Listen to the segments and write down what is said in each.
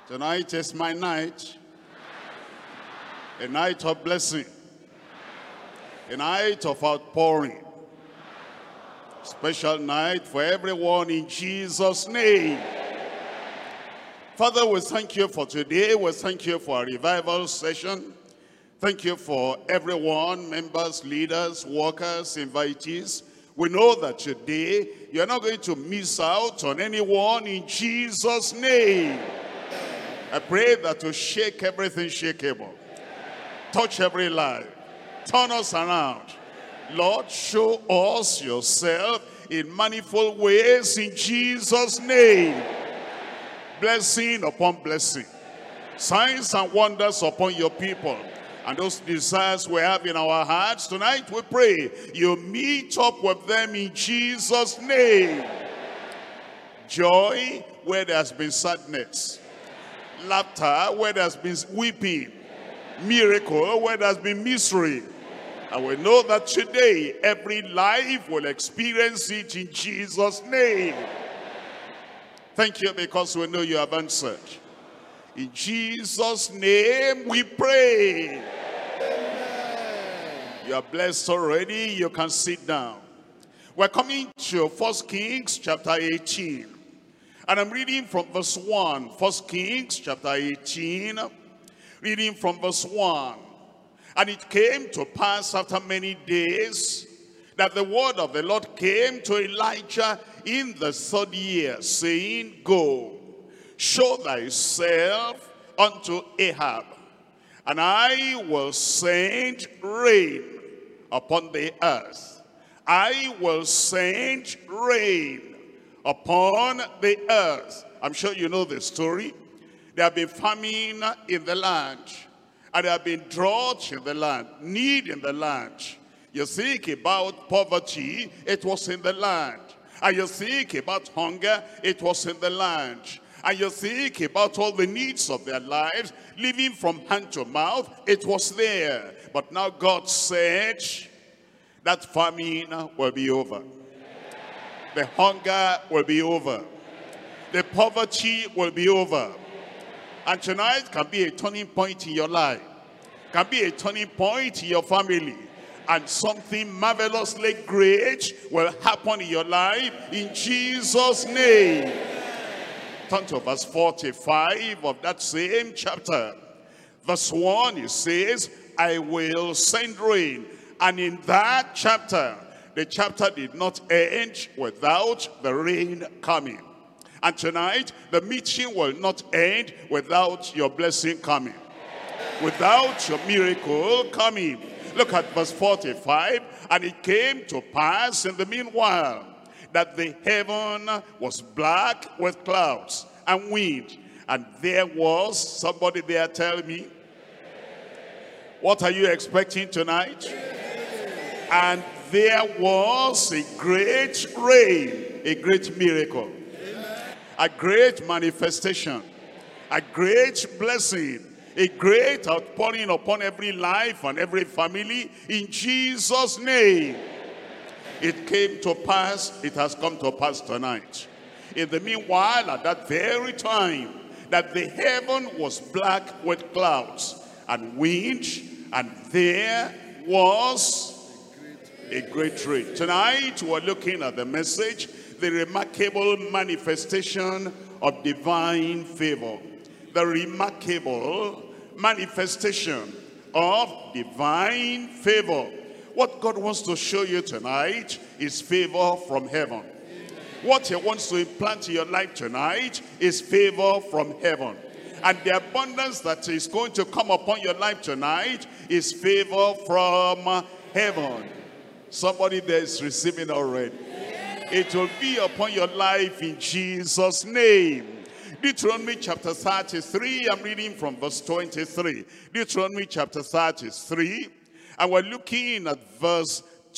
Tonight is my night, a night of blessing, a night of outpouring, special night for everyone in Jesus' name. Father, we thank you for today. We thank you for a revival session. Thank you for everyone, members, leaders, workers, invitees. We know that today you're not going to miss out on anyone in Jesus' name. I pray that to shake everything shakeable, touch every life, turn us around. Lord, show us yourself in manifold ways in Jesus' name. Blessing upon blessing, signs and wonders upon your people. And those desires we have in our hearts tonight, we pray you meet up with them in Jesus' name. Joy where there has been sadness, laughter where there has been weeping, miracle where there has been misery. And we know that today every life will experience it in Jesus' name. Thank you because we know you have answered. In Jesus' name we pray. Amen. You are blessed already. You can sit down. We're coming to 1 Kings chapter 18. And I'm reading from verse 1. 1 Kings chapter 18. Reading from verse 1. And it came to pass after many days that the word of the Lord came to Elijah in the 3rd year, saying, Go, show thyself unto Ahab, and I will send rain upon the earth. I will send rain upon the earth. I'm sure you know the story. There have been famine in the land, and there have been drought in the land, need in the land. You think about poverty, it was in the land. And you think about hunger, it was in the land. And you think about all the needs of their lives, living from hand to mouth, it was there. But now God said that famine will be over. The hunger will be over. The poverty will be over. And tonight can be a turning point in your life. Can be a turning point in your family. And something marvelously great will happen in your life in Jesus' name. Turn to verse 45 of that same chapter. Verse 1, it says, I will send rain. And in that chapter, the chapter did not end without the rain coming. And tonight, the meeting will not end without your blessing coming. Without your miracle coming. Look at verse 45. And it came to pass in the meanwhile that the heaven was black with clouds and wind. And there was, somebody there tell me, what are you expecting tonight? And there was a great rain, a great miracle, a great manifestation, a great blessing, a great outpouring upon every life and every family in Jesus' name. It came to pass, it has come to pass tonight. In the meanwhile, at that very time, that the heaven was black with clouds and wind, and there was a great rain. Tonight, we're looking at the message, the remarkable manifestation of divine favor. The remarkable manifestation of divine favor. What God wants to show you tonight is favor from heaven. What he wants to implant in your life tonight is favor from heaven. And the abundance that is going to come upon your life tonight is favor from heaven. Somebody there is receiving already. It will be upon your life in Jesus' name. Deuteronomy chapter 33, I'm reading from verse 23. Deuteronomy chapter 33, and we're looking at verse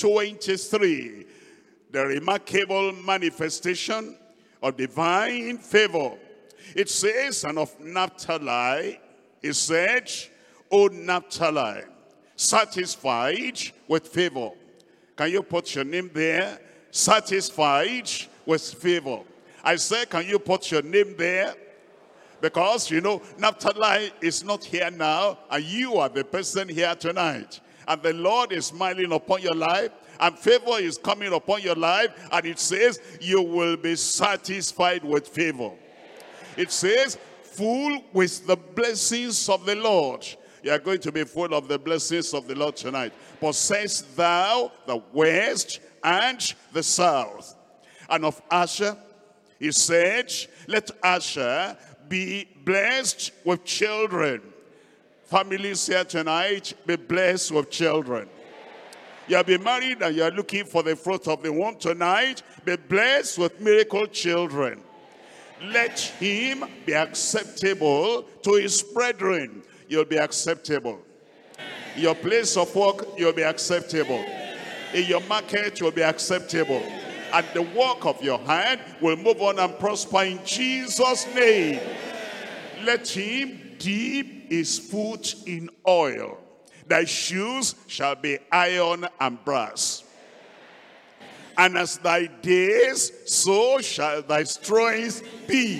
23. The remarkable manifestation of divine favor. It says, and of Naphtali, it said, O Naphtali, satisfied with favor. Can you put your name there? Satisfied with favor. I said, can you put your name there? Because, you know, Naphtali is not here now, and you are the person here tonight. And the Lord is smiling upon your life, and favor is coming upon your life, and it says you will be satisfied with favor. It says, full with the blessings of the Lord. You are going to be full of the blessings of the Lord tonight. Possess thou the west and the south. And of Asher, he said, let Asher be blessed with children. Families here tonight, be blessed with children. You have been married and you are looking for the fruit of the womb tonight. Be blessed with miracle children. Let him be acceptable to his brethren. You'll be acceptable. In your place of work, you'll be acceptable. In your market, you'll be acceptable. And the work of your hand will move on and prosper in Jesus' name. Let him dip his foot in oil. Thy shoes shall be iron and brass. And as thy days, so shall thy strength be.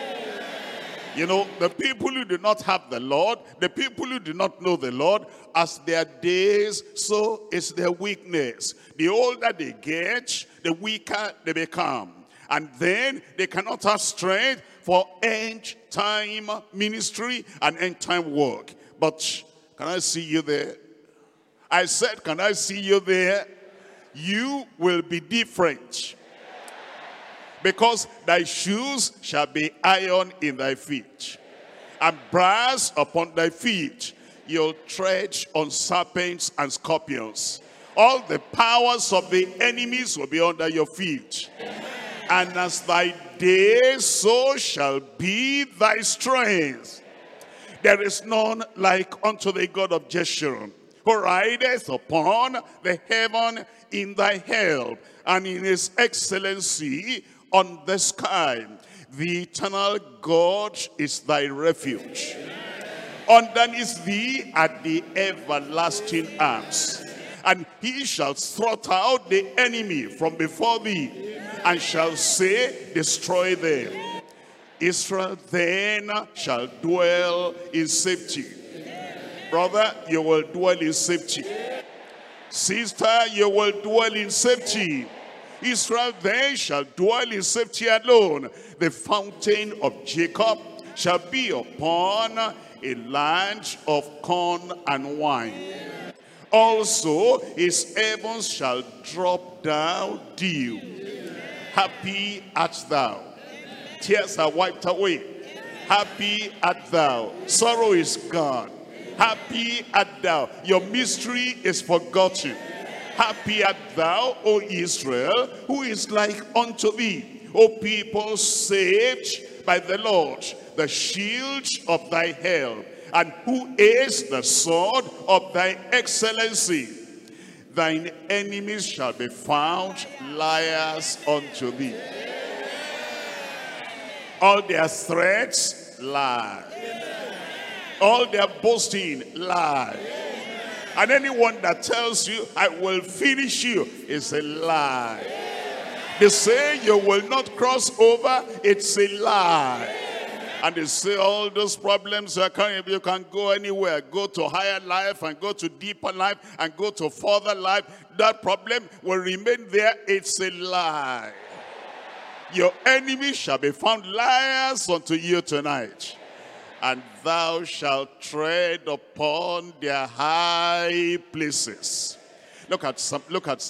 You know, the people who do not have the Lord, the people who do not know the Lord, as their days, so is their weakness. The older they get, the weaker they become. And then they cannot have strength for end time ministry and end time work. But can I see you there? I said, can I see you there? You will be different. Because thy shoes shall be iron in thy feet, and brass upon thy feet. You'll tread on serpents and scorpions. All the powers of the enemies will be under your feet. And as thy days, so shall be thy strength. There is none like unto the God of Jeshurun, who rideth upon the heaven in thy help, and in his excellency on the sky. The eternal God is thy refuge. Underneath thee are the everlasting arms. And he shall thrust out the enemy from before thee, and shall say, destroy them. Israel then shall dwell in safety. Brother, you will dwell in safety. Sister, you will dwell in safety. Israel then shall dwell in safety alone. The fountain of Jacob shall be upon a land of corn and wine. Also his heavens shall drop down dew. Happy art thou. Tears are wiped away. Happy art thou. Sorrow is gone. Happy art thou. Your mystery is forgotten. Happy art thou, O Israel, who is like unto thee, O people saved by the Lord, the shield of thy help, and who is the sword of thy excellency. Thine enemies shall be found liars unto thee. All their threats, lie. All their boasting, lie. And anyone that tells you, I will finish you, is a lie. They say you will not cross over, it's a lie. And they say all those problems you can go anywhere, go to higher life and go to deeper life and go to further life. That problem will remain there, it's a lie. Your enemies shall be found liars unto you tonight. And thou shalt tread upon their high places. Look at Psalm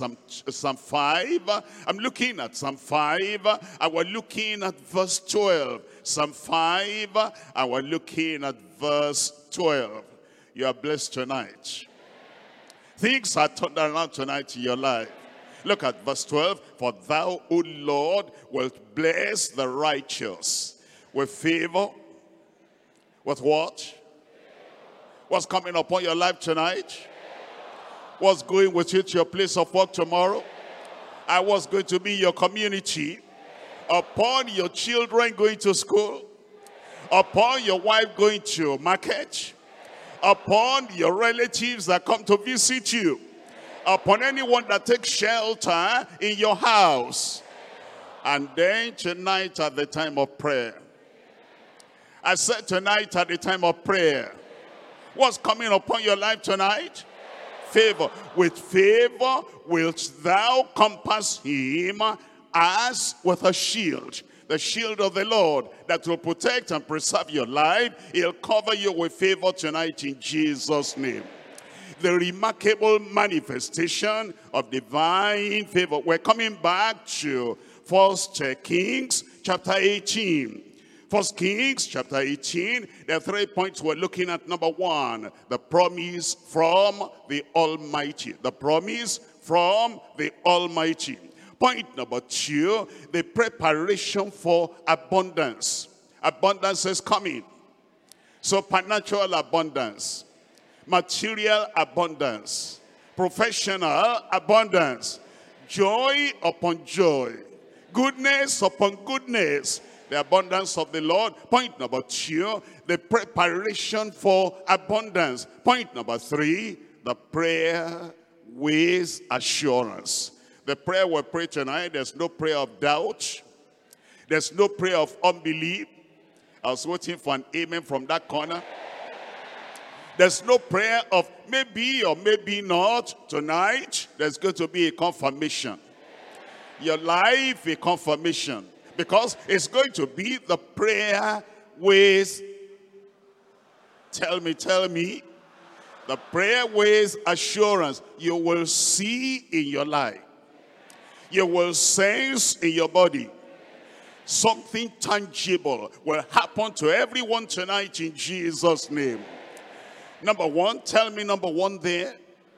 5. I'm looking at Psalm 5, and we're looking at verse 12. Psalm 5, and we're looking at verse 12. You are blessed tonight. Things are turned around tonight in your life. Look at verse 12. For thou, O Lord, wilt bless the righteous with favor. With what? What's coming upon your life tonight? What's going with you to your place of work tomorrow? And what's going to be your community? Upon your children going to school? Upon your wife going to market? Upon your relatives that come to visit you? Upon anyone that takes shelter in your house? And then tonight at the time of prayer, I said tonight at the time of prayer, what's coming upon your life tonight? Favor. With favor wilt thou compass him as with a shield. The shield of the Lord that will protect and preserve your life. He'll cover you with favor tonight in Jesus' name. The remarkable manifestation of divine favor. We're coming back to 1 Kings chapter 18. 1 Kings chapter 18, there are 3 points we're looking at. Number one, the promise from the Almighty. The promise from the Almighty. Point number two, the preparation for abundance. Abundance is coming. Supernatural abundance. Material abundance. Professional abundance. Joy upon joy. Goodness upon goodness. The abundance of the Lord. Point number two, the preparation for abundance. Point number three, the prayer with assurance. The prayer we pray tonight, there's no prayer of doubt. There's no prayer of unbelief. I was waiting for an amen from that corner. There's no prayer of maybe or maybe not. Tonight, there's going to be a confirmation. Your life, a confirmation. Because it's going to be the prayer with, tell me, the prayer with assurance. You will see in your life. You will sense in your body. Something tangible will happen to everyone tonight in Jesus' name. Number one, tell me number one there.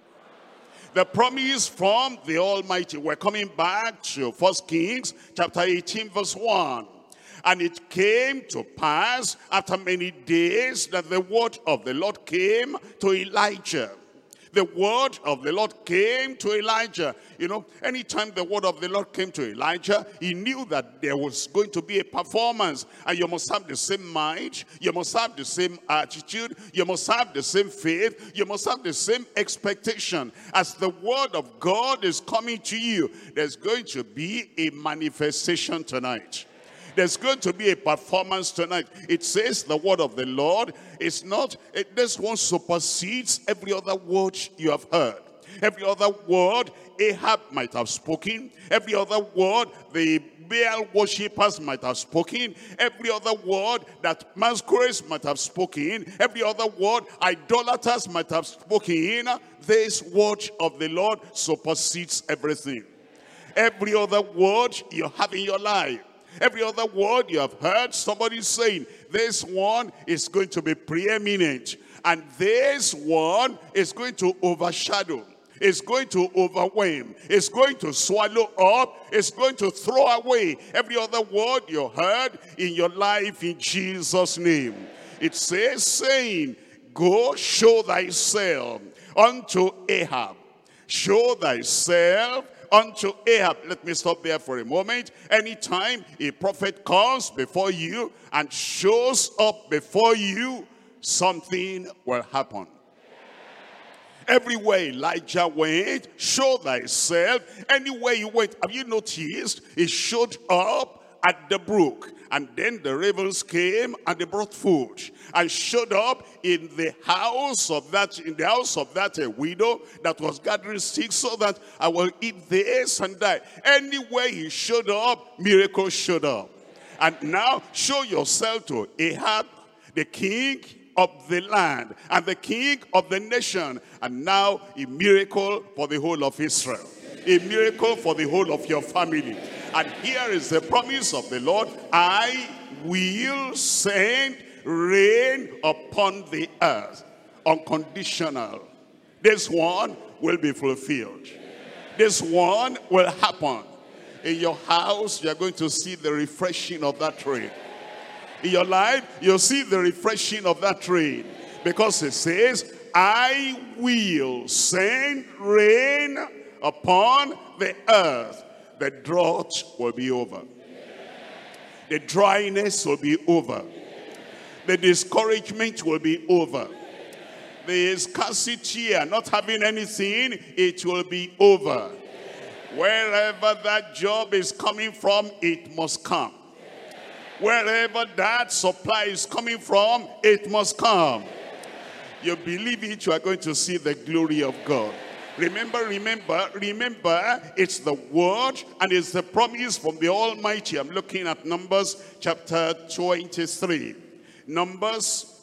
The promise from the Almighty. We're coming back to 1 Kings chapter 18 verse 1. And it came to pass after many days that the word of the Lord came to Elijah. The word of the Lord came to Elijah. You know, anytime the word of the Lord came to Elijah, he knew that there was going to be a performance. And you must have the same mind. You must have the same attitude. You must have the same faith. You must have the same expectation. As the word of God is coming to you, there's going to be a manifestation tonight. There's going to be a performance tonight. It says the word of the Lord is not, this one supersedes every other word you have heard. Every other word Ahab might have spoken. Every other word the Baal worshippers might have spoken. Every other word that masquerades might have spoken. Every other word idolaters might have spoken. This word of the Lord supersedes everything. Every other word you have in your life. Every other word you have heard somebody saying, this one is going to be preeminent. And this one is going to overshadow. It's going to overwhelm. It's going to swallow up. It's going to throw away every other word you heard in your life in Jesus' name. It says, saying, go show thyself unto Ahab. Show thyself unto Ahab. Let me stop there for a moment. Anytime a prophet comes before you and shows up before you, something will happen. Everywhere Elijah went, show thyself. Anywhere you went, have you noticed? He showed up at the brook. And then the ravens came and they brought food and showed up in the house of that widow that was gathering sticks so that I will eat this and that. Anywhere he showed up, miracles showed up. And now show yourself to Ahab, the king of the land and the king of the nation. And now a miracle for the whole of Israel. A miracle for the whole of your family. And here is the promise of the Lord. I will send rain upon the earth. Unconditional. This one will be fulfilled. This one will happen. In your house, you're going to see the refreshing of that rain. In your life, you'll see the refreshing of that rain. Because it says, I will send rain upon the earth. The drought will be over. The dryness will be over. The discouragement will be over. The scarcity and not having anything, it will be over. Wherever that job is coming from, it must come. Wherever that supply is coming from, it must come. You believe it, you are going to see the glory of God. Remember, it's the word and it's the promise from the Almighty. I'm looking at Numbers chapter 23. Numbers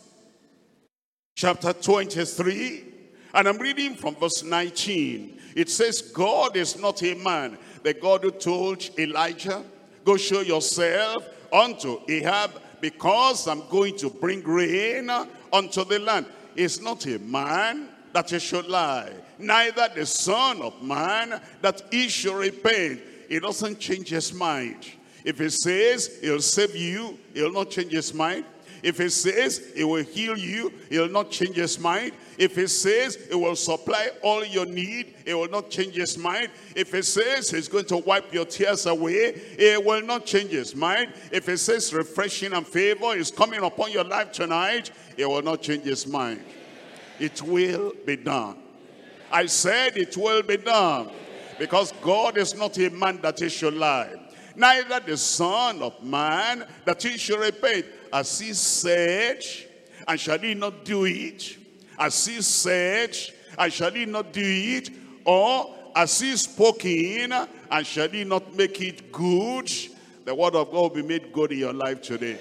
chapter 23, and I'm reading from verse 19. It says, God is not a man. The God who told Elijah, go show yourself unto Ahab, because I'm going to bring rain unto the land. Is not a man that he should lie, neither the son of man that he should repent. He doesn't change his mind. If he says he'll save you, he'll not change his mind. If he says he will heal you, he'll not change his mind. If he says he will supply all your need, he will not change his mind. If he says he's going to wipe your tears away, he will not change his mind. If he says refreshing and favor is coming upon your life tonight, he will not change his mind. It will be done. I said it will be done. Because God is not a man that he should lie, neither the son of man that he should repent. As he said, and shall he not do it? As he said, and shall he not do it? Or as he spoken, and shall he not make it good? The word of God will be made good in your life today.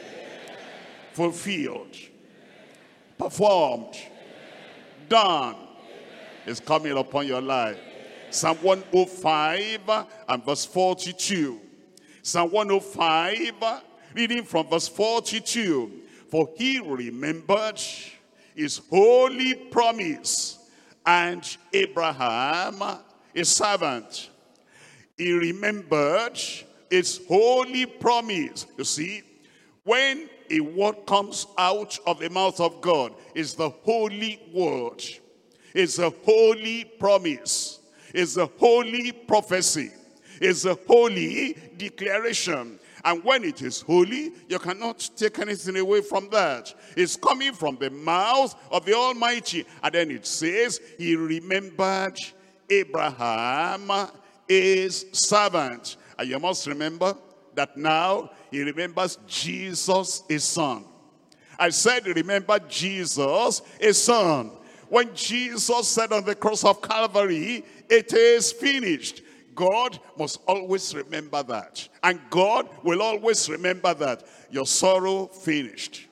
Fulfilled, performed, done is coming upon your life. Psalm 105 and verse 42. Psalm 105, reading from verse 42. For he remembered his holy promise, and Abraham, his servant. He remembered his holy promise. You see, when a word comes out of the mouth of God, it's the holy word. It's a holy promise. It's a holy prophecy. It's a holy declaration. And when it is holy, you cannot take anything away from that. It's coming from the mouth of the Almighty. And then it says, he remembered Abraham, his servant. And you must remember that now he remembers Jesus, his son. I said, remember Jesus, his son. When Jesus said on the cross of Calvary, it is finished. God must always remember that. And God will always remember that. Your sorrow finished.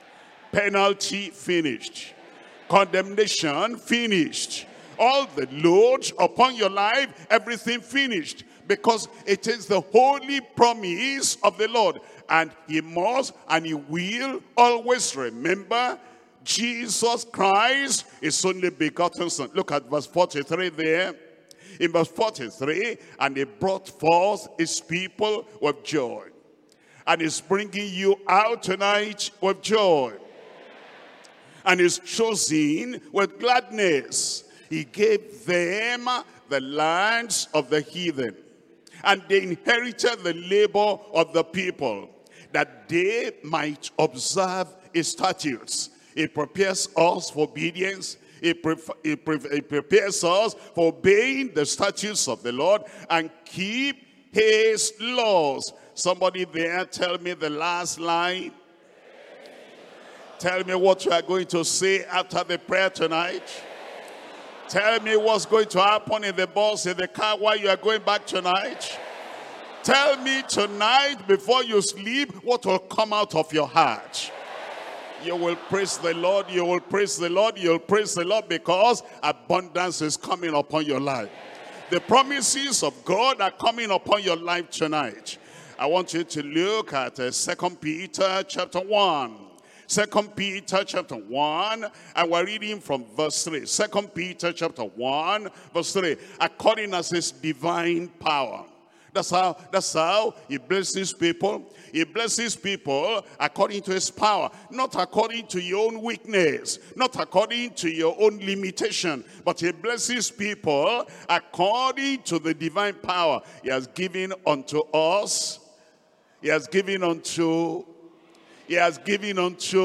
Penalty finished. Condemnation finished. All the load upon your life, everything finished. Because it is the holy promise of the Lord. And he must and he will always remember Jesus Christ, his only begotten son. Look at verse 43 there. In verse 43, and he brought forth his people with joy. And he's bringing you out tonight with joy. And he's chosen with gladness. He gave them the lands of the heathen. And they inherited the labor of the people, that they might observe his statutes. It prepares us for obedience. It prepares us for obeying the statutes of the Lord and keep his laws. Somebody there, tell me the last line. Tell me what you are going to say after the prayer tonight. Tell me what's going to happen in the bus, in the car while you are going back tonight. Tell me tonight before you sleep what will come out of your heart. You will praise the Lord, you will praise the Lord, you will praise the Lord, because abundance is coming upon your life. The promises of God are coming upon your life tonight. I want you to look at 2 Peter chapter 1. 2 Peter chapter 1, and we're reading from verse 3. 2 Peter chapter 1, verse 3. According as his divine power. That's how he blesses people. He blesses people according to his power, not according to your own weakness, not according to your own limitation, but he blesses people according to the divine power he has given unto us. He has given unto me, he has given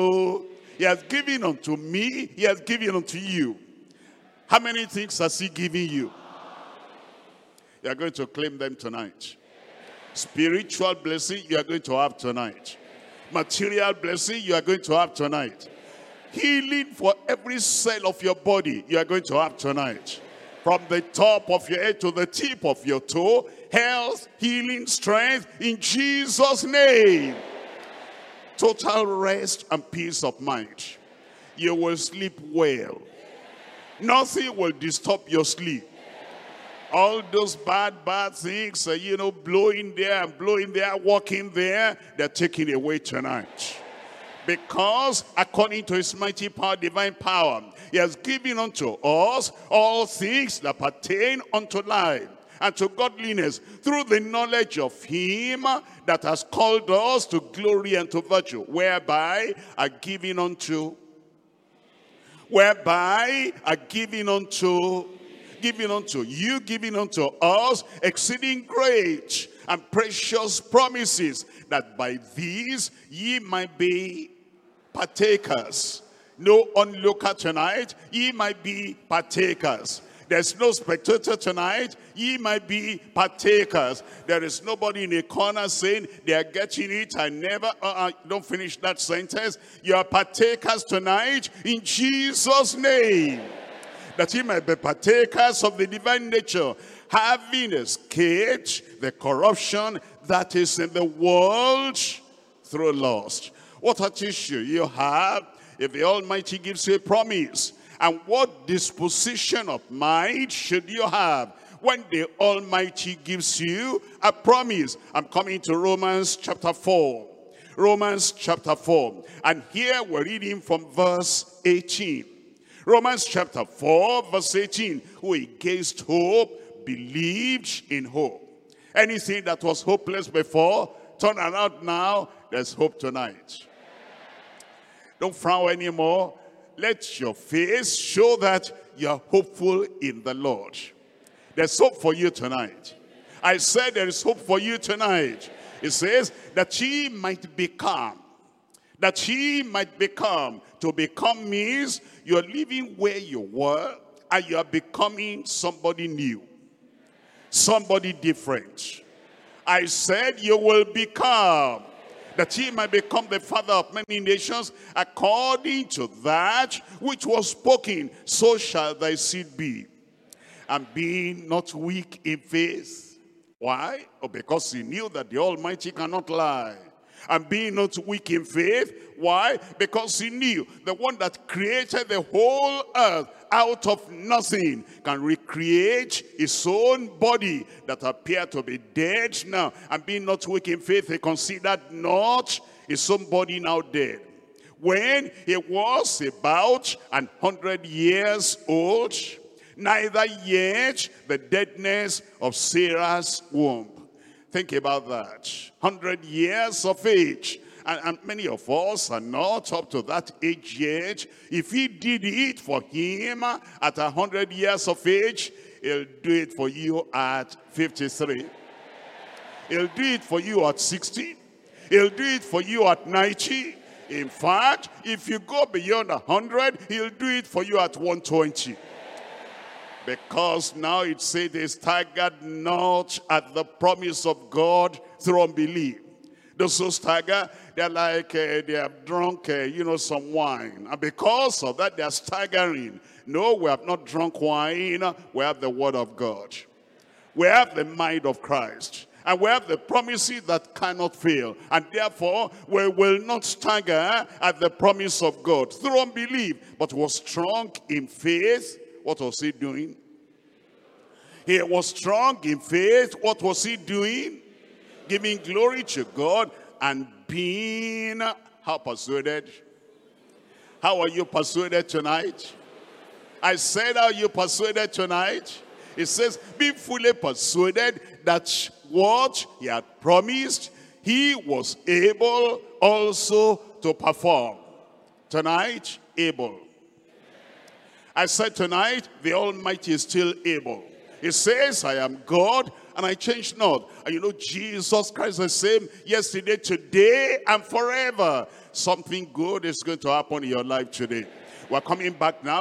unto you. How many things has he given you? You are going to claim them tonight. Spiritual blessing you are going to have tonight. Material blessing you are going to have tonight. Healing for every cell of your body you are going to have tonight. From the top of your head to the tip of your toe, health, healing, strength in Jesus' name. Total rest and peace of mind. You will sleep well. Nothing will disturb your sleep. All those bad things, blowing there and blowing there, walking there, they're taken away tonight. Because according to his mighty power, divine power, he has given unto us all things that pertain unto life and to godliness through the knowledge of him that has called us to glory and to virtue, whereby are given unto us exceeding great and precious promises, that by these ye might be partakers. No onlooker tonight, ye might be partakers. There's no spectator tonight, ye might be partakers. There is nobody in a corner saying they are getting it. I never, don't finish that sentence. You are partakers tonight in Jesus' name. That ye might be partakers of the divine nature, having escaped the corruption that is in the world through lust. What a tissue you have if the Almighty gives you a promise. And what disposition of mind should you have when the Almighty gives you a promise? I'm coming to Romans chapter 4. Romans chapter 4. And here we're reading from verse 18. Romans chapter 4, verse 18. Who against hope believed in hope. Anything that was hopeless before, turn around now, there's hope tonight. Don't frown anymore. Let your face show that you're hopeful in the Lord. There's hope for you tonight. I said there is hope for you tonight. It says that ye might become. That ye might become. To become means you're living where you were and you are becoming somebody new. Somebody different. I said you will become. That he might become the father of many nations, according to that which was spoken, so shall thy seed be. And being not weak in faith. Why? Oh, because he knew that the Almighty cannot lie. And being not weak in faith. Why? Because he knew the one that created the whole earth out of nothing can recreate his own body that appeared to be dead now. And being not weak in faith, he considered not his own body now dead. When he was about 100 years old, neither yet the deadness of Sarah's womb. Think about that. 100 years of age. And many of us are not up to that age yet. If he did it for him at 100 years of age, he'll do it for you at 53. He'll do it for you at 60. He'll do it for you at 90. In fact, if you go beyond 100, he'll do it for you at 120. Because now it says they staggered not at the promise of God through unbelief. Those who stagger, they're like they have drunk, some wine. And because of that, they're staggering. No, we have not drunk wine. We have the word of God. We have the mind of Christ. And we have the promises that cannot fail. And therefore, we will not stagger at the promise of God through unbelief, but was strong in faith. What was he doing? He was strong in faith. What was he doing? Giving glory to God and being, how persuaded? How are you persuaded tonight? I said, how are you persuaded tonight? It says, be fully persuaded that what he had promised, he was able also to perform. Tonight, able. I said tonight, the Almighty is still able. He says, I am God and I change not. And you know, Jesus Christ the same yesterday, today, and forever. Something good is going to happen in your life today. We're coming back now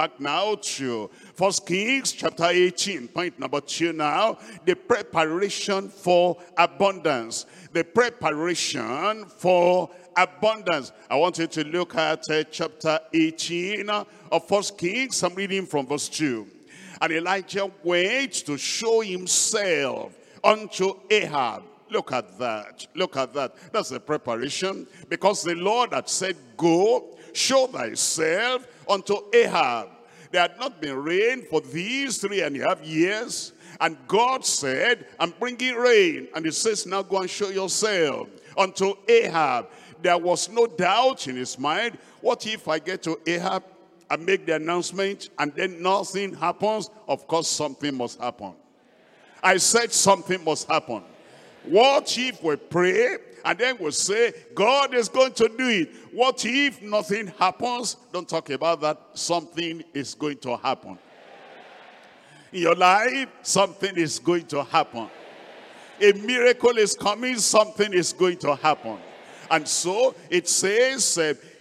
to 1 Kings chapter 18. Point number 2 now. The preparation for abundance. The preparation for abundance. I want you to look at chapter 18 of 1 Kings. I'm reading from verse 2. And Elijah went to show himself unto Ahab. Look at that. Look at that. That's the preparation. Because the Lord had said, go, show thyself unto Ahab. There had not been rain for these 3.5 years. And God said, I'm bringing rain. And he says, now go and show yourself unto Ahab. There was no doubt in his mind. What if I get to Ahab and make the announcement and then nothing happens? Of course, something must happen. I said something must happen. What if we pray and then we say, God is going to do it? What if nothing happens? Don't talk about that. Something is going to happen. In your life, something is going to happen. A miracle is coming, something is going to happen. And so it says,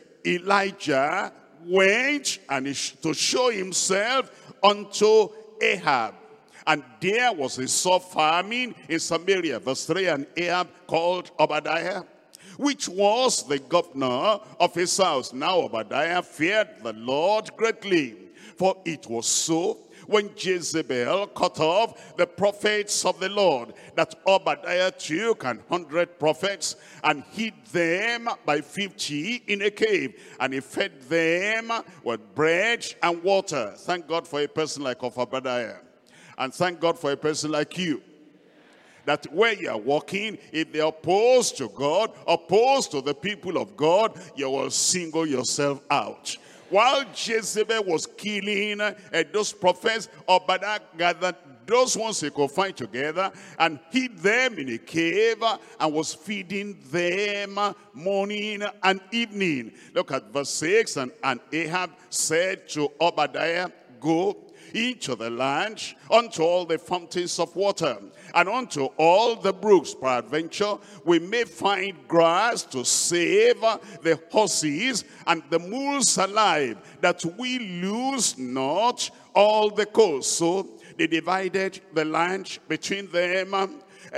Elijah went to show himself unto Ahab. And there was a sore famine in Samaria. Verse 3, and Ahab called Obadiah, which was the governor of his house. Now Obadiah feared the Lord greatly, for it was so when Jezebel cut off the prophets of the Lord, that Obadiah took 100 prophets and hid them by 50 in a cave, and he fed them with bread and water. Thank God for a person like Obadiah. And thank God for a person like you. That where you are walking, if they're opposed to God, opposed to the people of God, you will single yourself out. While Jezebel was killing those prophets, Obadiah gathered those ones he could find together and hid them in a cave and was feeding them morning and evening. Look at verse 6. And Ahab said to Obadiah, go into the land, unto all the fountains of water, and unto all the brooks. Peradventure, we may find grass to save the horses and the mules alive, that we lose not all the coast. So they divided the land between them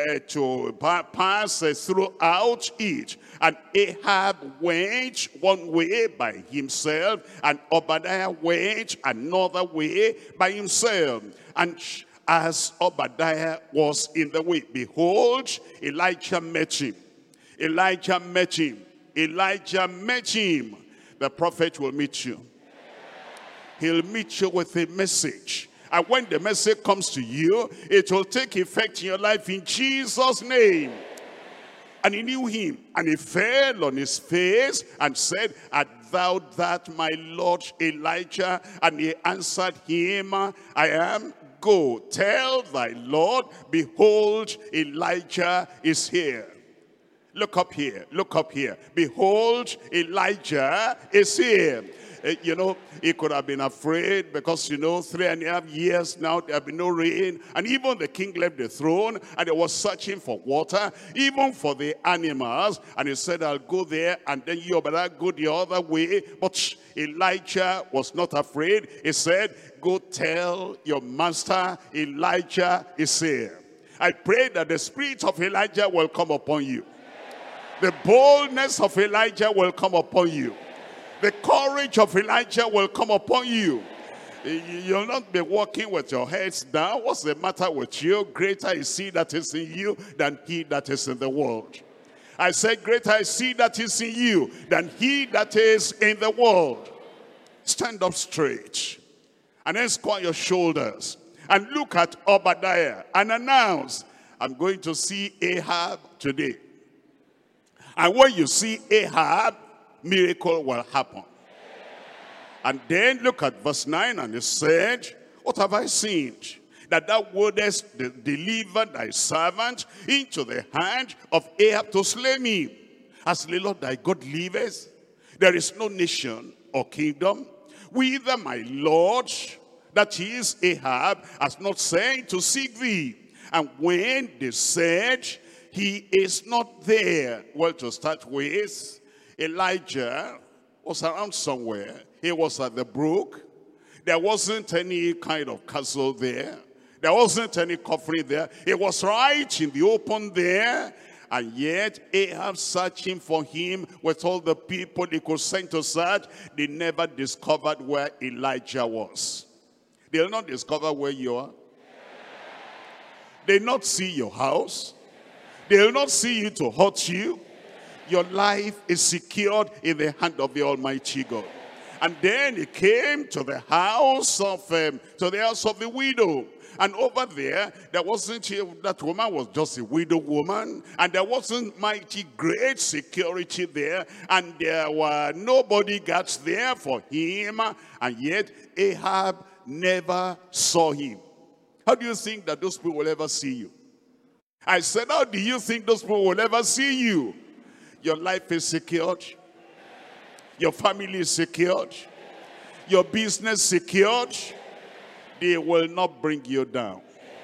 to pass throughout it. And Ahab went one way by himself, and Obadiah went another way by himself. And as Obadiah was in the way, behold, Elijah met him. Elijah met him. Elijah met him. The prophet will meet you. He'll meet you with a message. And when the message comes to you, it will take effect in your life in Jesus' name. And he knew him, and he fell on his face and said, art thou that, my Lord Elijah? And he answered him, I am. Go, tell thy Lord, behold, Elijah is here. Look up here, look up here. Behold, Elijah is here. You know, he could have been afraid because, 3.5 years now, there have been no rain. And even the king left the throne and he was searching for water, even for the animals. And he said, I'll go there, and then you better go the other way. But Elijah was not afraid. He said, go tell your master, Elijah is here. I pray that the spirit of Elijah will come upon you. The boldness of Elijah will come upon you. The courage of Elijah will come upon you. You'll not be walking with your heads down. What's the matter with you? Greater is he that is in you than he that is in the world. I said, greater is he that is in you than he that is in the world. Stand up straight and then square your shoulders and look at Obadiah and announce, I'm going to see Ahab today. And when you see Ahab, miracle will happen. And then look at verse 9, and he said, what have I seen? That thou wouldest deliver thy servant into the hand of Ahab to slay me. As the Lord thy God liveth, there is no nation or kingdom, whither my Lord, that is Ahab, has not sent to seek thee. And when they said, he is not there. Well, to start with, Elijah was around somewhere. He was at the brook. There wasn't any kind of castle there. There wasn't any coffin there. It was right in the open there. And yet Ahab searching for him with all the people he could send to search, they never discovered where Elijah was. They'll not discover where you are. They'll not see your house. They'll not see you to hurt you. Your life is secured in the hand of the Almighty God. And then he came to the house of the widow. And over there wasn't, that woman was just a widow woman. And there wasn't mighty great security there. And there were no bodyguards there for him. And yet Ahab never saw him. How do you think that those people will ever see you? I said, how do you think those people will ever see you? Your life is secured. Your family is secured. Your business secured. They will not bring you down.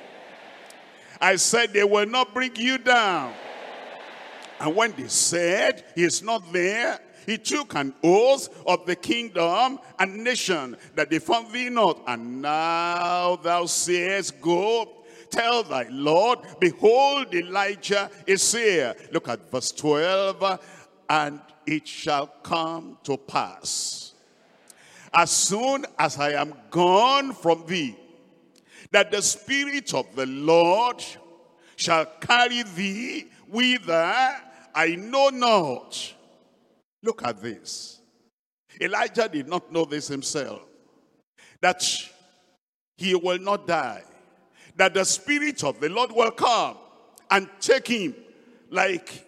I said they will not bring you down. And when they said he's not there, he took an oath of the kingdom and nation that they found thee not. And now thou sayest, go, tell thy Lord, behold, Elijah is here. Look at verse 12. And it shall come to pass, as soon as I am gone from thee, that the Spirit of the Lord shall carry thee whither I know not. Look at this. Elijah did not know this himself, that he will not die, that the Spirit of the Lord will come and take him like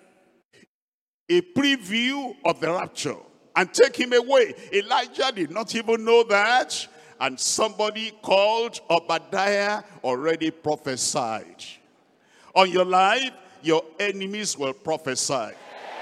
a preview of the rapture and take him away. Elijah did not even know that. And somebody called Obadiah already prophesied. On your life, your enemies will prophesy.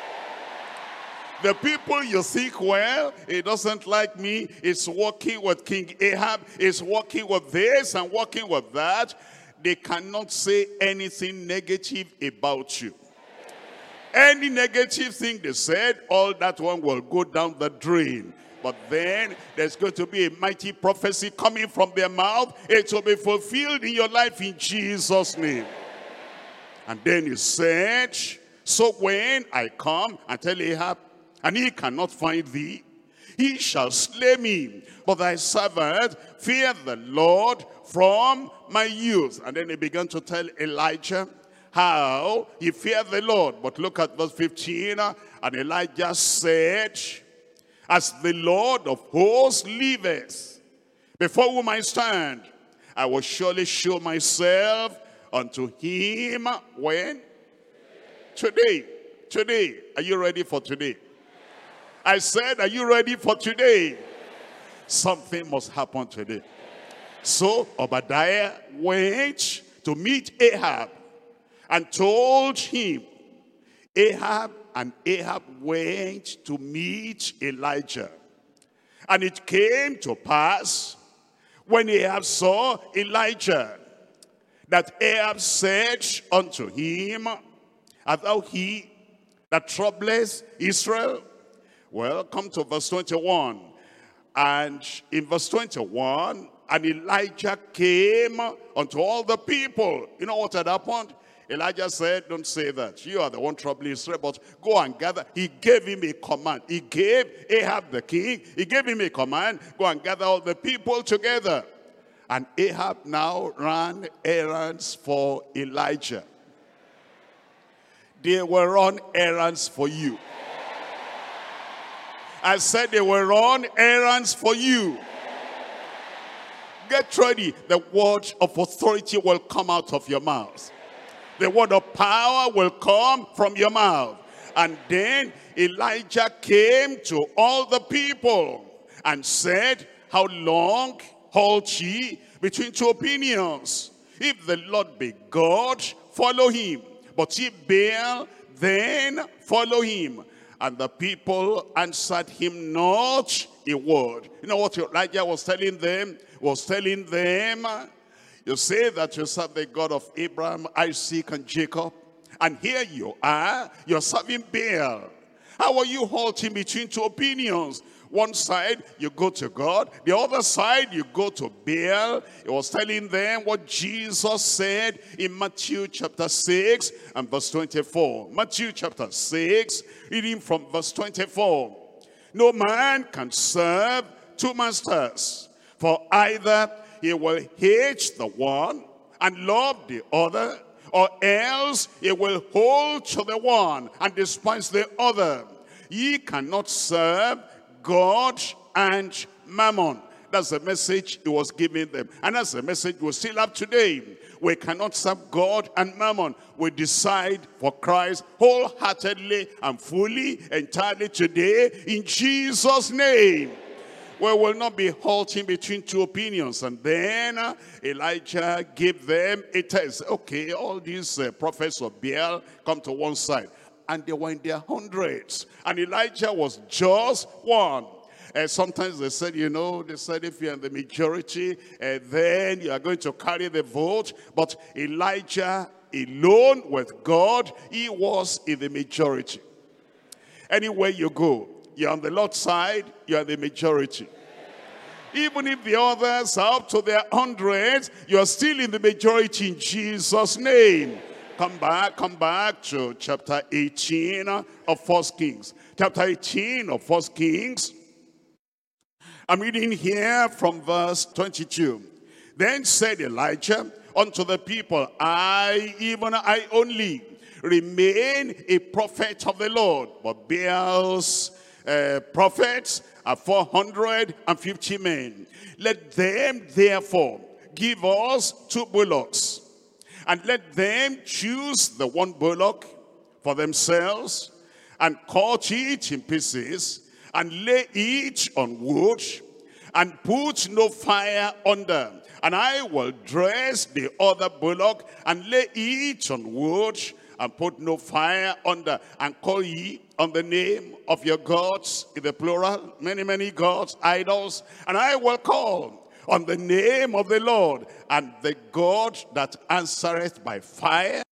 The people you think, well, he doesn't like me, is working with King Ahab, is working with this and working with that. They cannot say anything negative about you. Any negative thing they said, all that one will go down the drain. But then there's going to be a mighty prophecy coming from their mouth. It will be fulfilled in your life in Jesus' name. And then he said, so when I come and tell Ahab, and he cannot find thee, he shall slay me. But thy servant fear the Lord from my youth. And then he began to tell Elijah how he feared the Lord. But look at verse 15. And Elijah said, as the Lord of hosts liveth, before whom I stand, I will surely show myself unto him. When? Today. Today. Are you ready for today? I said, are you ready for today? Something must happen today. So Obadiah went to meet Ahab and told him. Ahab went to meet Elijah. And it came to pass, when Ahab saw Elijah, that Ahab said unto him, art thou he that troubleth Israel? Well, come to verse 21. And in verse 21, and Elijah came unto all the people. You know what had happened? Elijah said, don't say that. You are the one troubling Israel, but go and gather. He gave him a command. He gave Ahab the king, he gave him a command, go and gather all the people together. And Ahab now ran errands for Elijah. They will run errands for you. I said they will run errands for you. Get ready. The word of authority will come out of your mouth. The word of power will come from your mouth. And then Elijah came to all the people and said, how long halt ye between two opinions? If the Lord be God, follow him. But if Baal, then follow him. And the people answered him not a word. You know what Elijah was telling them? You say that you serve the God of Abraham, Isaac, and Jacob. And here you are, you're serving Baal. How are you halting between two opinions? One side, you go to God. The other side, you go to Baal. He was telling them what Jesus said in Matthew chapter 6 and verse 24. Matthew chapter 6, reading from verse 24. No man can serve two masters, for either he will hate the one and love the other, or else he will hold to the one and despise the other. Ye cannot serve God and mammon. That's the message he was giving them. And that's the message we still have today. We cannot serve God and mammon. We decide for Christ wholeheartedly and fully, entirely today, in Jesus' name. We will not be halting between two opinions. And then Elijah gave them a test. Okay, all these prophets of Baal come to one side. And they were in their hundreds. And Elijah was just one. Sometimes they said, they said if you're in the majority, then you are going to carry the vote. But Elijah alone with God, he was in the majority. Anywhere you go, you're on the Lord's side, you're in the majority. Even if the others are up to their hundreds, you're still in the majority in Jesus' name. Come back to chapter 18 of 1 Kings. Chapter 18 of 1 Kings. I'm reading here from verse 22. Then said Elijah unto the people, even I only, remain a prophet of the Lord. But Baal's prophets are 450 men. Let them therefore give us 2 bullocks. And let them choose the 1 bullock for themselves, and cut it in pieces, and lay it on wood, and put no fire under. And I will dress the other bullock, and lay it on wood, and put no fire under. And call ye on the name of your gods, in the plural, many, many gods, idols. And I will call on the name of the Lord, and the God that answereth by fire,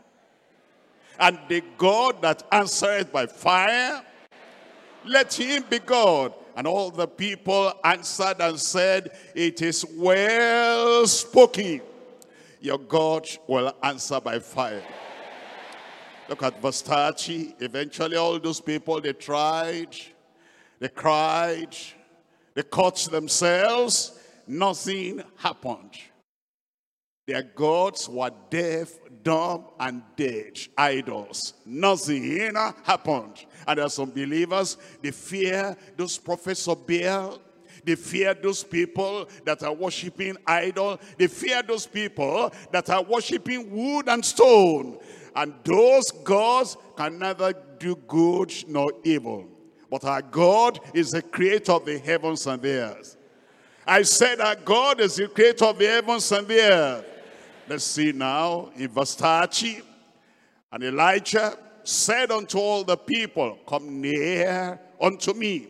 and the God that answereth by fire, let him be God. And all the people answered and said, it is well spoken. Your God will answer by fire. Look at verse 30. Eventually all those people, they tried, they cried, they cut themselves. Nothing happened. Their gods were deaf, dumb, and dead. Idols. Nothing happened. And there are some believers, they fear those prophets of Baal. They fear those people that are worshiping idol. They fear those people that are worshiping wood and stone. And those gods can neither do good nor evil. But our God is the creator of the heavens and the earth. I said our God is the creator of the heavens and the earth. Let's see now in verse 30. And Elijah said unto all the people, come near unto me.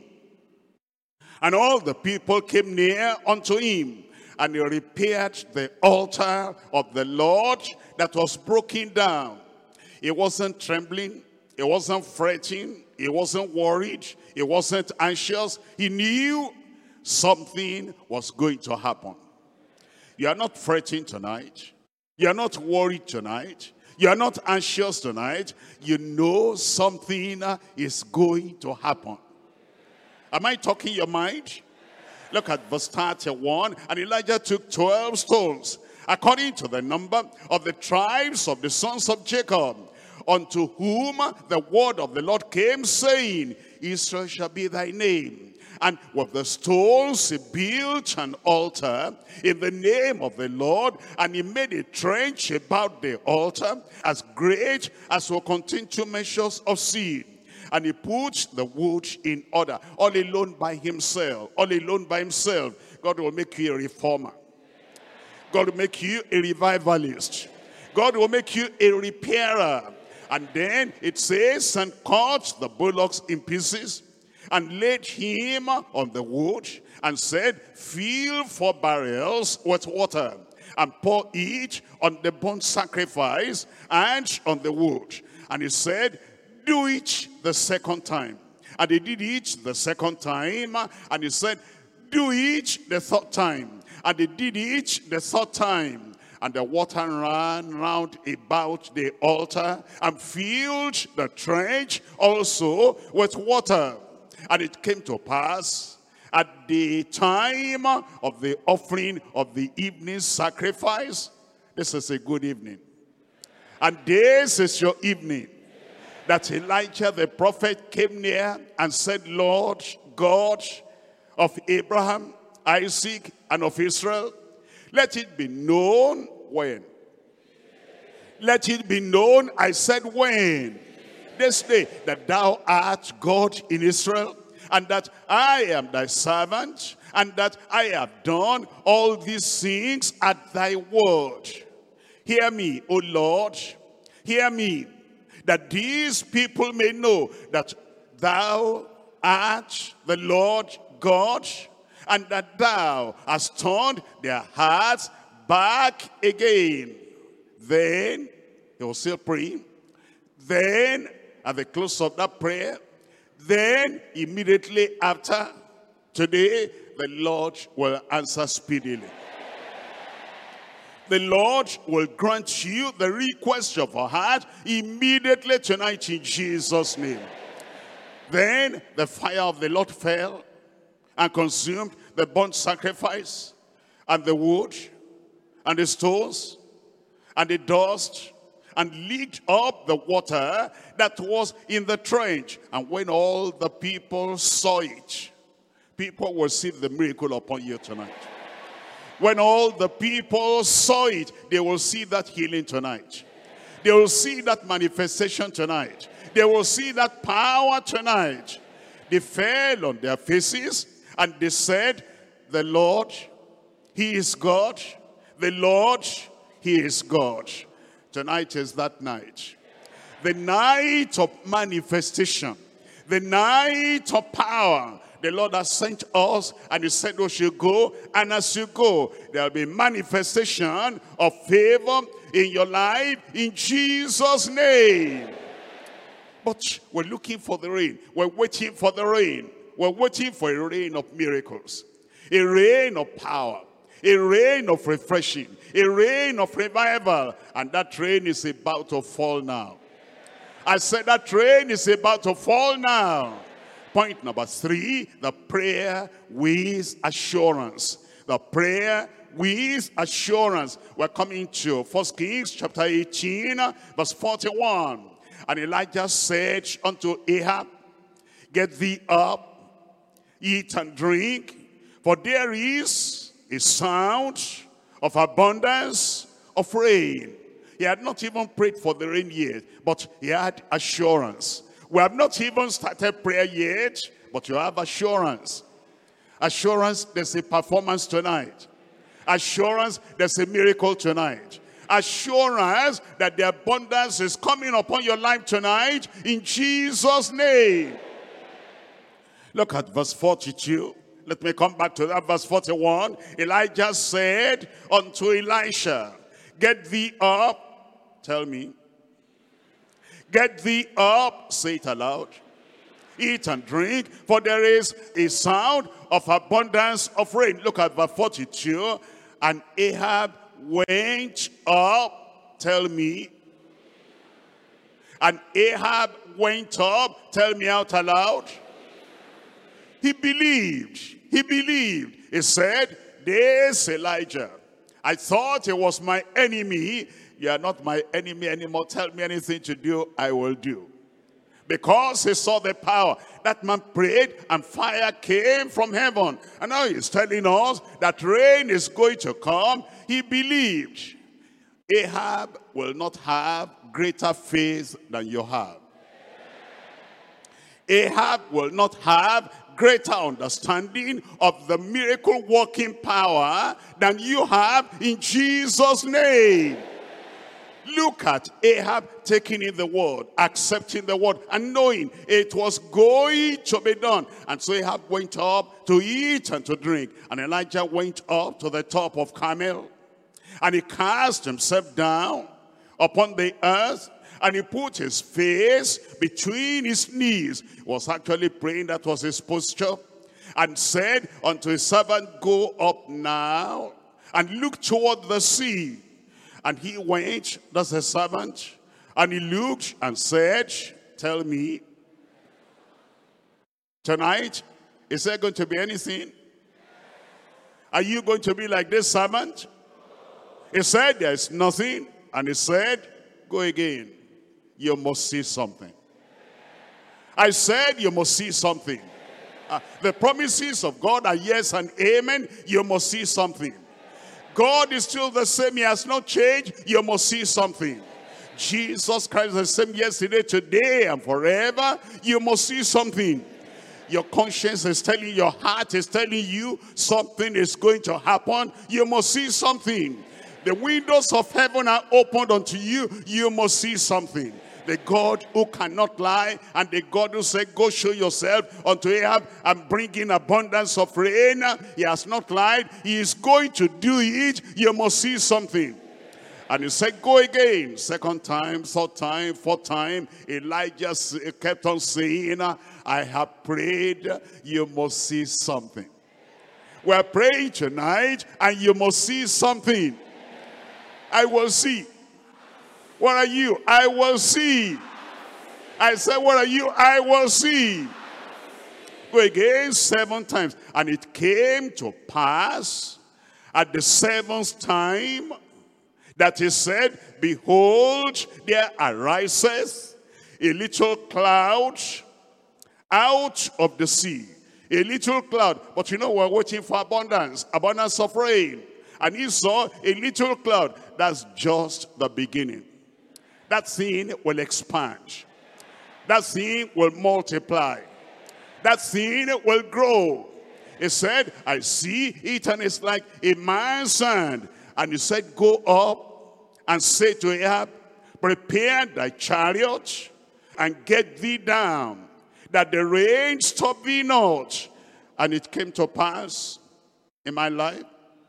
And all the people came near unto him. And he repaired the altar of the Lord that was broken down. He wasn't trembling. He wasn't fretting. He wasn't worried. He wasn't anxious. He knew something was going to happen. You are not fretting tonight. You are not worried tonight. You are not anxious tonight. You know something is going to happen. Am I talking your mind? Look at verse 31. And Elijah took 12 stones, according to the number of the tribes of the sons of Jacob, unto whom the word of the Lord came, saying, Israel shall be thy name. And with the stones he built an altar in the name of the Lord, and he made a trench about the altar as great as will contain 2 measures of seed. And he put the wood in order, all alone by himself, all alone by himself. God will make you a reformer. God will make you a revivalist. God will make you a repairer. And then it says, and cut the bullocks in pieces, and laid him on the wood, and said, fill 4 barrels with water, and pour it on the burnt sacrifice and on the wood. And he said, do it the second time. And they did it the second time. And he said, do it the third time. And they did it the third time. And the water ran round about the altar and filled the trench also with water. And it came to pass at the time of the offering of the evening sacrifice. This is a good evening. And this is your evening. That Elijah the prophet came near and said, Lord God of Abraham, Isaac, and of Israel, let it be known when. Let it be known, I said when. This day that thou art God in Israel, and that I am thy servant, and that I have done all these things at thy word. Hear me, O Lord, hear me, that these people may know that thou art the Lord God, and that thou hast turned their hearts back again. Then, he was still praying. Then, at the close of that prayer, then immediately after, today, the Lord will answer speedily. The Lord will grant you the request of your heart immediately tonight in Jesus' name. Then the fire of the Lord fell and consumed the burnt sacrifice and the wood and the stones and the dust and licked up the water that was in the trench. And when all the people saw it, people will see the miracle upon you tonight. When all the people saw it, they will see that healing tonight. They will see that manifestation tonight. They will see that power tonight. They fell on their faces and they said, the Lord, he is God. The Lord, he is God. Tonight is that night. The night of manifestation. The night of power. The Lord has sent us and he said we should go. And as you go, there will be manifestation of favor in your life in Jesus' name. But we're looking for the rain. We're waiting for the rain. We're waiting for a rain of miracles. A rain of power. A rain of refreshing. A rain of revival. And that rain is about to fall now. I said that rain is about to fall now. Point number 3, the prayer with assurance. The prayer with assurance. We're coming to 1 Kings chapter 18, verse 41. And Elijah said unto Ahab, get thee up, eat and drink, for there is a sound of abundance of rain. He had not even prayed for the rain yet, but he had assurance. We have not even started prayer yet, but you have assurance. Assurance, there's a performance tonight. Assurance, there's a miracle tonight. Assurance that the abundance is coming upon your life tonight in Jesus' name. Look at verse 42. Let me come back to that verse 41. Elijah said unto Elisha, get thee up. Tell me. Get thee up, say it aloud, eat and drink, for there is a sound of abundance of rain. Look at verse 42. And Ahab went up, tell me. And Ahab went up, tell me out aloud. He believed, he believed. He said, this Elijah, I thought he was my enemy. You are not my enemy anymore. Tell me anything to do, I will do. Because he saw the power. That man prayed and fire came from heaven. And now he's telling us that rain is going to come. He believed. Ahab will not have greater faith than you have. Ahab will not have greater understanding of the miracle working power than you have in Jesus' name. Look at Ahab taking in the word, accepting the word, and knowing it was going to be done. And so Ahab went up to eat and to drink. And Elijah went up to the top of Carmel. And he cast himself down upon the earth And he put his face between his knees. He was actually praying, that was his posture. And said unto his servant, go up now and look toward the sea. And he went, that's the servant, and he looked and said, tell me, tonight, is there going to be anything? Are you going to be like this servant? He said, there's nothing. And he said, go again. You must see something. I said, you must see something. The promises of God are yes and amen. You must see something. God is still the same. He has not changed. You must see something. Jesus Christ is the same yesterday, today, and forever. You must see something. Your conscience is telling you, your heart is telling you something is going to happen. You must see something. The windows of heaven are opened unto you. You must see something. The God who cannot lie, and the God who said, go show yourself unto Ahab and bring in abundance of rain. He has not lied. He is going to do it. You must see something. And he said, go again. Second time, third time, fourth time. Elijah kept on saying, I have prayed. You must see something. We're praying tonight, and you must see something. I will see. What are you? I will see. I said, what are you? I will see. Go again 7 times. And it came to pass at the 7th time that he said, behold, there ariseth a little cloud out of the sea. A little cloud. But you know, we're waiting for abundance of rain. And he saw a little cloud. That's just the beginning. That thing will expand. That thing will multiply. That thing will grow. He said, I see it, and it's like a man's hand. And he said, go up and say to Ahab, prepare thy chariot and get thee down, that the rain stop thee not. And it came to pass in my life.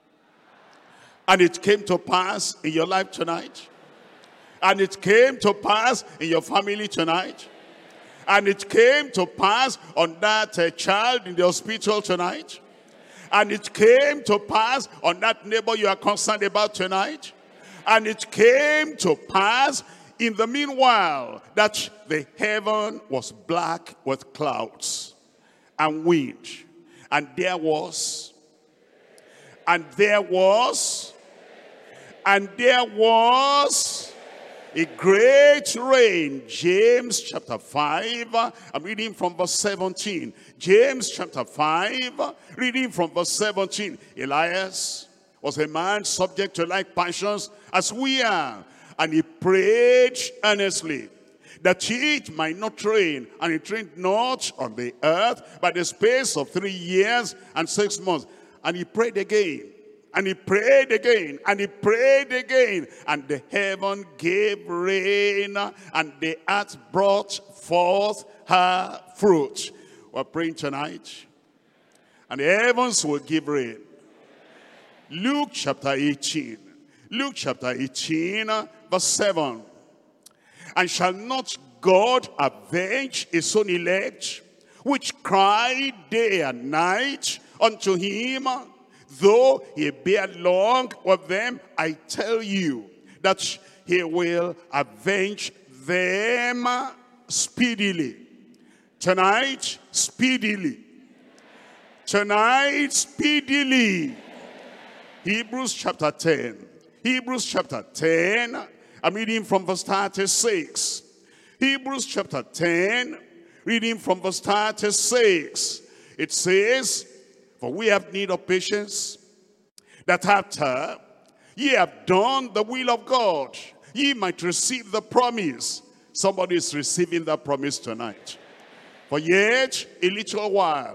And it came to pass in your life tonight. And it came to pass in your family tonight. And it came to pass on that child in the hospital tonight. And it came to pass on that neighbor you are concerned about tonight. And it came to pass in the meanwhile that the heaven was black with clouds and wind. And there was a great rain. James chapter 5, I'm reading from verse 17. James chapter 5, reading from verse 17. Elias was a man subject to like passions as we are. And he prayed earnestly that it might not rain. And it rained not on the earth by the space of 3 years and 6 months. And he prayed again. And he prayed again, and he prayed again, and the heaven gave rain, and the earth brought forth her fruit. We're praying tonight, and the heavens will give rain. Luke chapter 18. Luke chapter 18, verse 7. And shall not God avenge his own elect, which cry day and night unto him? Though he bear long with them, I tell you that he will avenge them speedily. Tonight, speedily. Tonight, speedily. Hebrews chapter 10. Hebrews chapter 10. I'm reading from verse 36. Hebrews chapter 10, reading from verse 36. It says, for we have need of patience, that after ye have done the will of God, ye might receive the promise. Somebody is receiving that promise tonight. For yet a little while,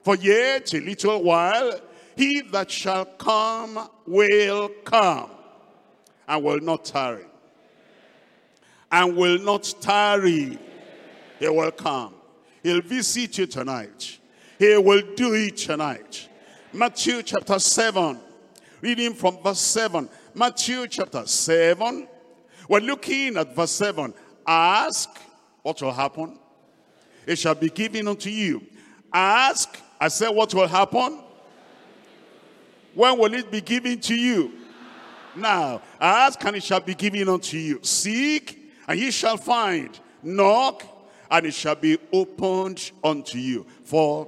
he that shall come will come, and will not tarry. And will not tarry. He will come. He'll visit you tonight. He will do it tonight. Matthew chapter 7. Reading from verse 7. Matthew chapter 7. We're looking at verse 7. Ask, what will happen? It shall be given unto you. Ask, I said, what will happen? When will it be given to you? Now, ask and it shall be given unto you. Seek and ye shall find. Knock and it shall be opened unto you. For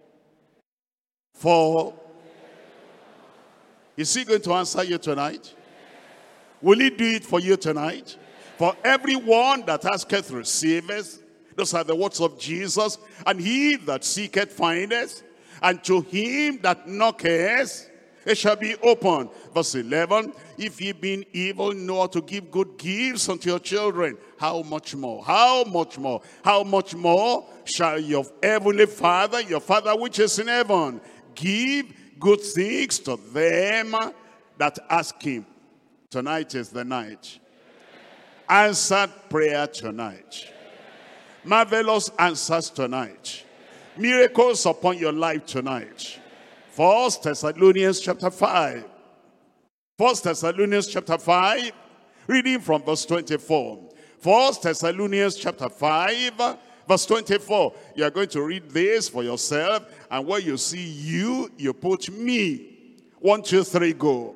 is he going to answer you tonight? Will he do it for you tonight? For everyone that asketh receiveth. Those are the words of Jesus. And he that seeketh findeth. And to him that knocketh, it shall be opened. Verse 11, if ye being evil know how to give good gifts unto your children, how much more, how much more, how much more shall your heavenly Father, your Father which is in heaven, give good things to them that ask him. Tonight is the night. Answered prayer tonight. Marvelous answers tonight. Miracles upon your life tonight. 1 Thessalonians chapter 5. 1 Thessalonians chapter 5, reading from verse 24. 1 Thessalonians chapter 5, verse 24. You are going to read this for yourself, and where you see you put me. 1, 2, 3, go.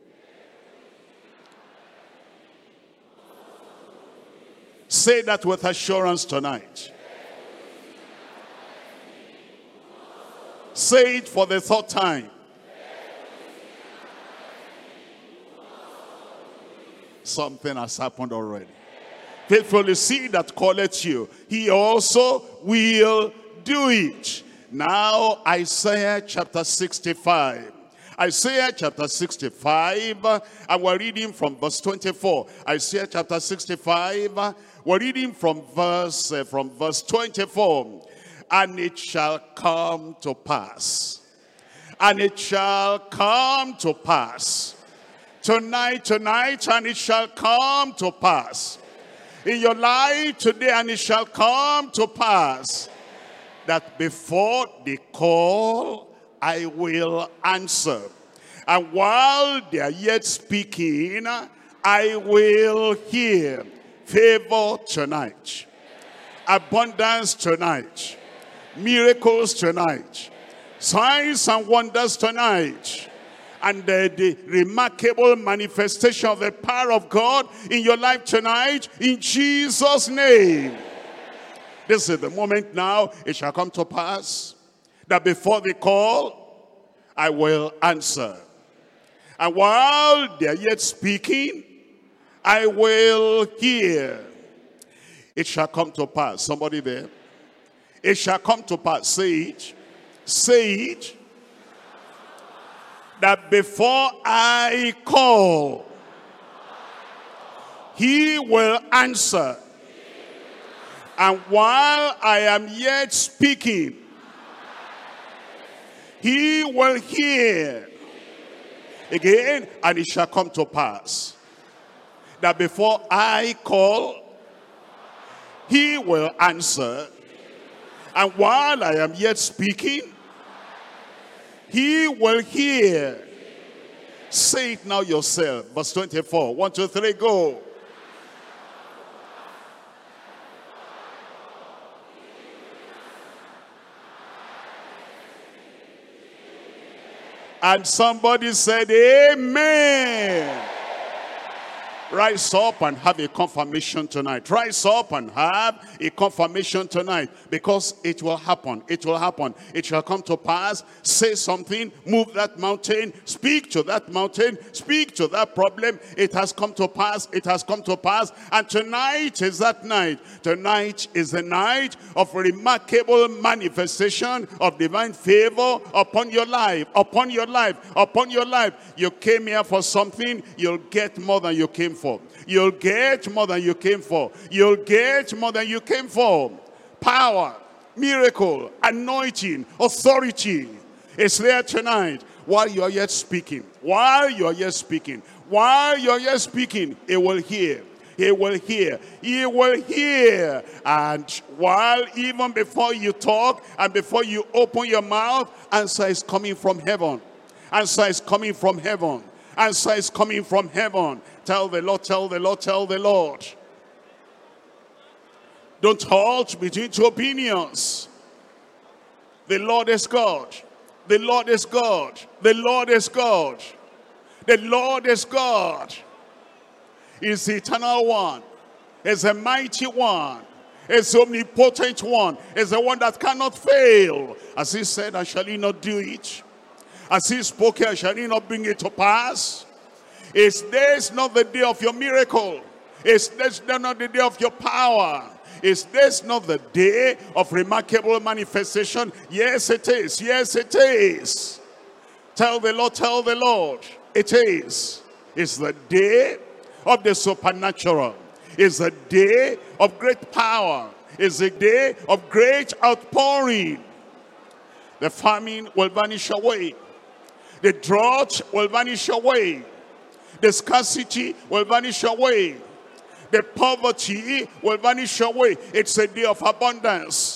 Say that with assurance tonight. Say it for the third time. Something has happened already. Faithfully see that calleth you. He also will do it. Now Isaiah chapter 65. Isaiah chapter 65, and we're reading from verse 24. Isaiah chapter 65, we're reading from verse 24. And it shall come to pass. And it shall come to pass. Tonight, and it shall come to pass. In your life today, and it shall come to pass. That before they call, I will answer. And while they are yet speaking, I will hear. Favor tonight. Abundance tonight. Miracles tonight. Signs and wonders tonight. And the remarkable manifestation of the power of God in your life tonight, in Jesus' name. This is the moment now. It shall come to pass that before they call, I will answer. And while they are yet speaking, I will hear. It shall come to pass. Somebody there. It shall come to pass. Say it. Say it. That before I call, he will answer. And while I am yet speaking, he will hear. Again, and it shall come to pass that before I call, he will answer. And while I am yet speaking, he will hear. Say it now yourself. Verse 24. 1, 2, 3, go. And somebody said, amen. Rise up and have a confirmation tonight. Rise up and have a confirmation tonight. Because it will happen. It will happen. It shall come to pass. Say something. Move that mountain. Speak to that mountain. Speak to that problem. It has come to pass. It has come to pass. And tonight is that night. Tonight is the night of remarkable manifestation of divine favor upon your life. Upon your life. Upon your life. You came here for something. You'll get more than you came for. You'll get more than you came for. You'll get more than you came for. Power, miracle, anointing, authority is there tonight. While you are yet speaking, while you are yet speaking, while you are yet speaking, he will hear. He will hear. He will hear. And while even before you talk and before you open your mouth, answer is coming from heaven. Answer is coming from heaven. Answer is coming from heaven. Tell the Lord, tell the Lord, tell the Lord. Don't halt between two opinions. The Lord is God. The Lord is God. The Lord is God. The Lord is God. He's the eternal one. He's the mighty one. He's the omnipotent one. He's the one that cannot fail. As he said, and shall he not do it? As he spoke, and shall he not bring it to pass? Is this not the day of your miracle? Is this not the day of your power? Is this not the day of remarkable manifestation? Yes, it is. Yes, it is. Tell the Lord, it is. It's the day of the supernatural. It's the day of great power. It's the day of great outpouring. The famine will vanish away. The drought will vanish away. The scarcity will vanish away. The poverty will vanish away. It's a day of abundance.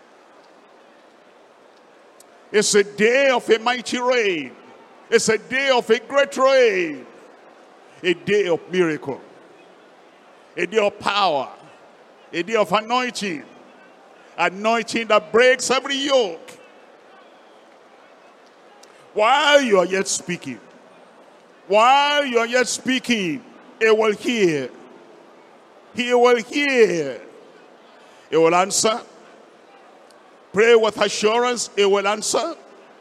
It's a day of a mighty rain. It's a day of a great rain. A day of miracle. A day of power. A day of anointing. Anointing that breaks every yoke. While you are yet speaking, while you are yet speaking, he will hear. He will hear. He will answer. Pray with assurance, he will answer.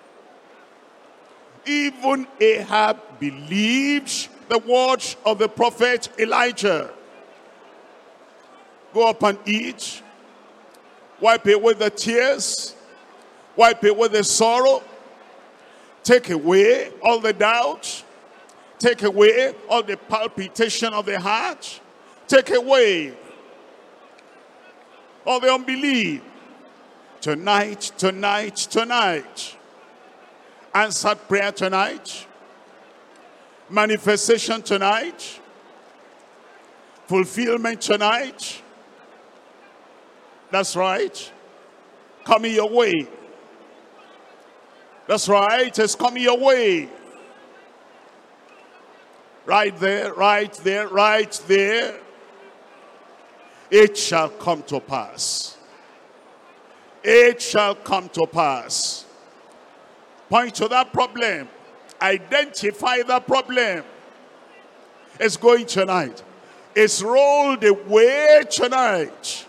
Even Ahab believed the words of the prophet Elijah. Go up and eat. Wipe away the tears. Wipe away the sorrow. Take away all the doubt. Take away all the palpitation of the heart. Take away all the unbelief. Tonight, tonight, tonight. Answered prayer tonight. Manifestation tonight. Fulfillment tonight. That's right. Coming your way. That's right. It's coming your way. Right there, right there, right there. It shall come to pass. It shall come to pass. Point to that problem. Identify that problem. It's going tonight. It's rolled away tonight.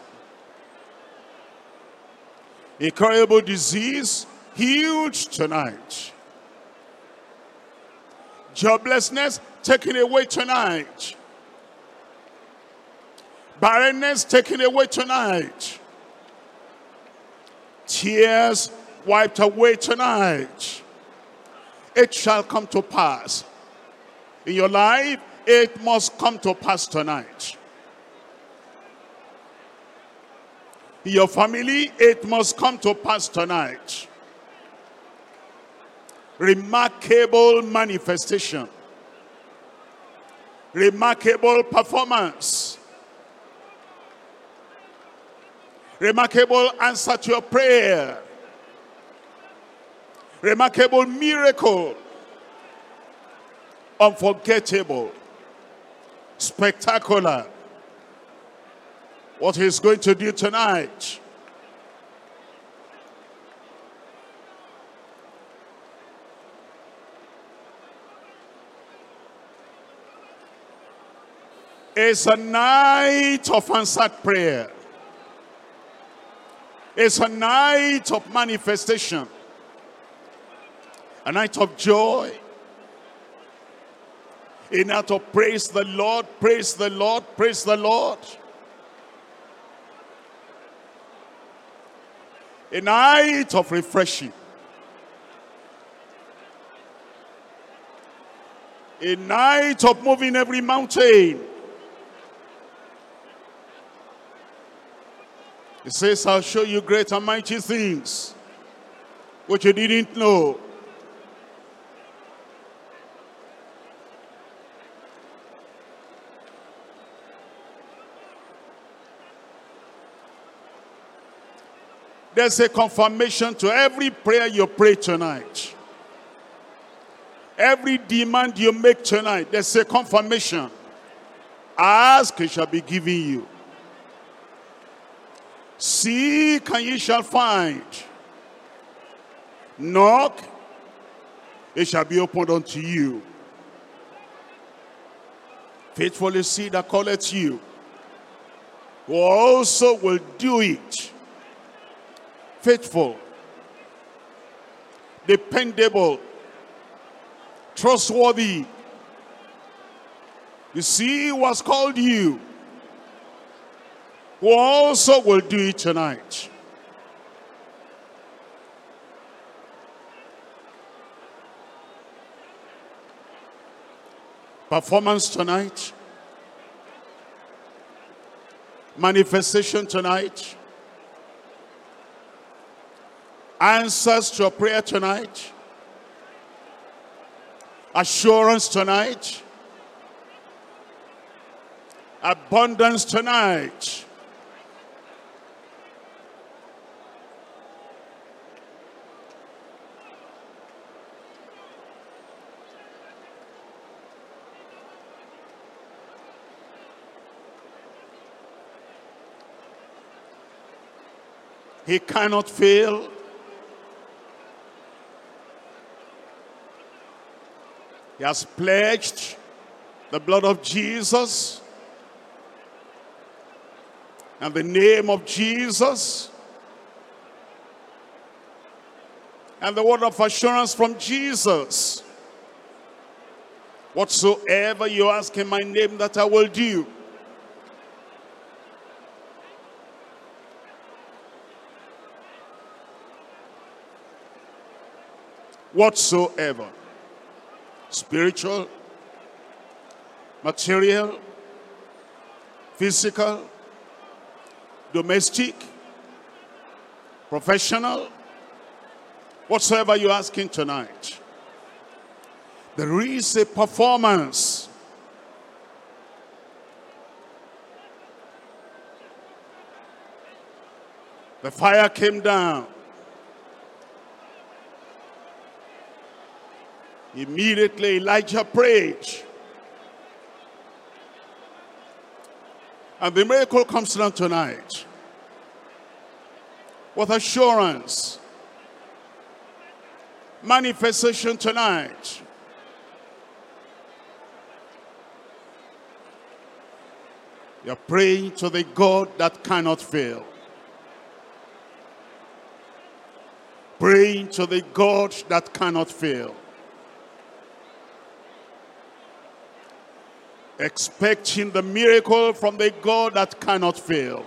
Incurable disease healed tonight. Joblessness taken away tonight. Barrenness taken away tonight. Tears wiped away tonight. It shall come to pass. In your life, it must come to pass tonight. In your family, it must come to pass tonight. Remarkable manifestation. Remarkable performance. Remarkable answer to your prayer. Remarkable miracle. Unforgettable. Spectacular. What he's going to do tonight. It's a night of answered prayer. It's a night of manifestation. A night of joy. A night of praise the Lord, praise the Lord, praise the Lord. A night of refreshing. A night of moving every mountain. He says, I'll show you great and mighty things which you didn't know. There's a confirmation to every prayer you pray tonight. Every demand you make tonight, there's a confirmation. Ask, it shall be given you. Seek and ye shall find. Knock, it shall be opened unto you. Faithful is he that calleth you, who also will do it. Faithful, dependable, trustworthy. You see who has called you, who also will do it tonight. Performance tonight. Manifestation tonight. Answers to a prayer tonight. Assurance tonight. Abundance tonight. He cannot fail. He has pledged the blood of Jesus and the name of Jesus and the word of assurance from Jesus. Whatsoever you ask in my name, that I will do. Whatsoever. Spiritual, material, physical, domestic, professional, whatsoever you're asking tonight. There is a performance. The fire came down. Immediately Elijah prayed. And the miracle comes down tonight. With assurance. Manifestation tonight. You're praying to the God that cannot fail. Praying to the God that cannot fail. Expecting the miracle from the God that cannot fail.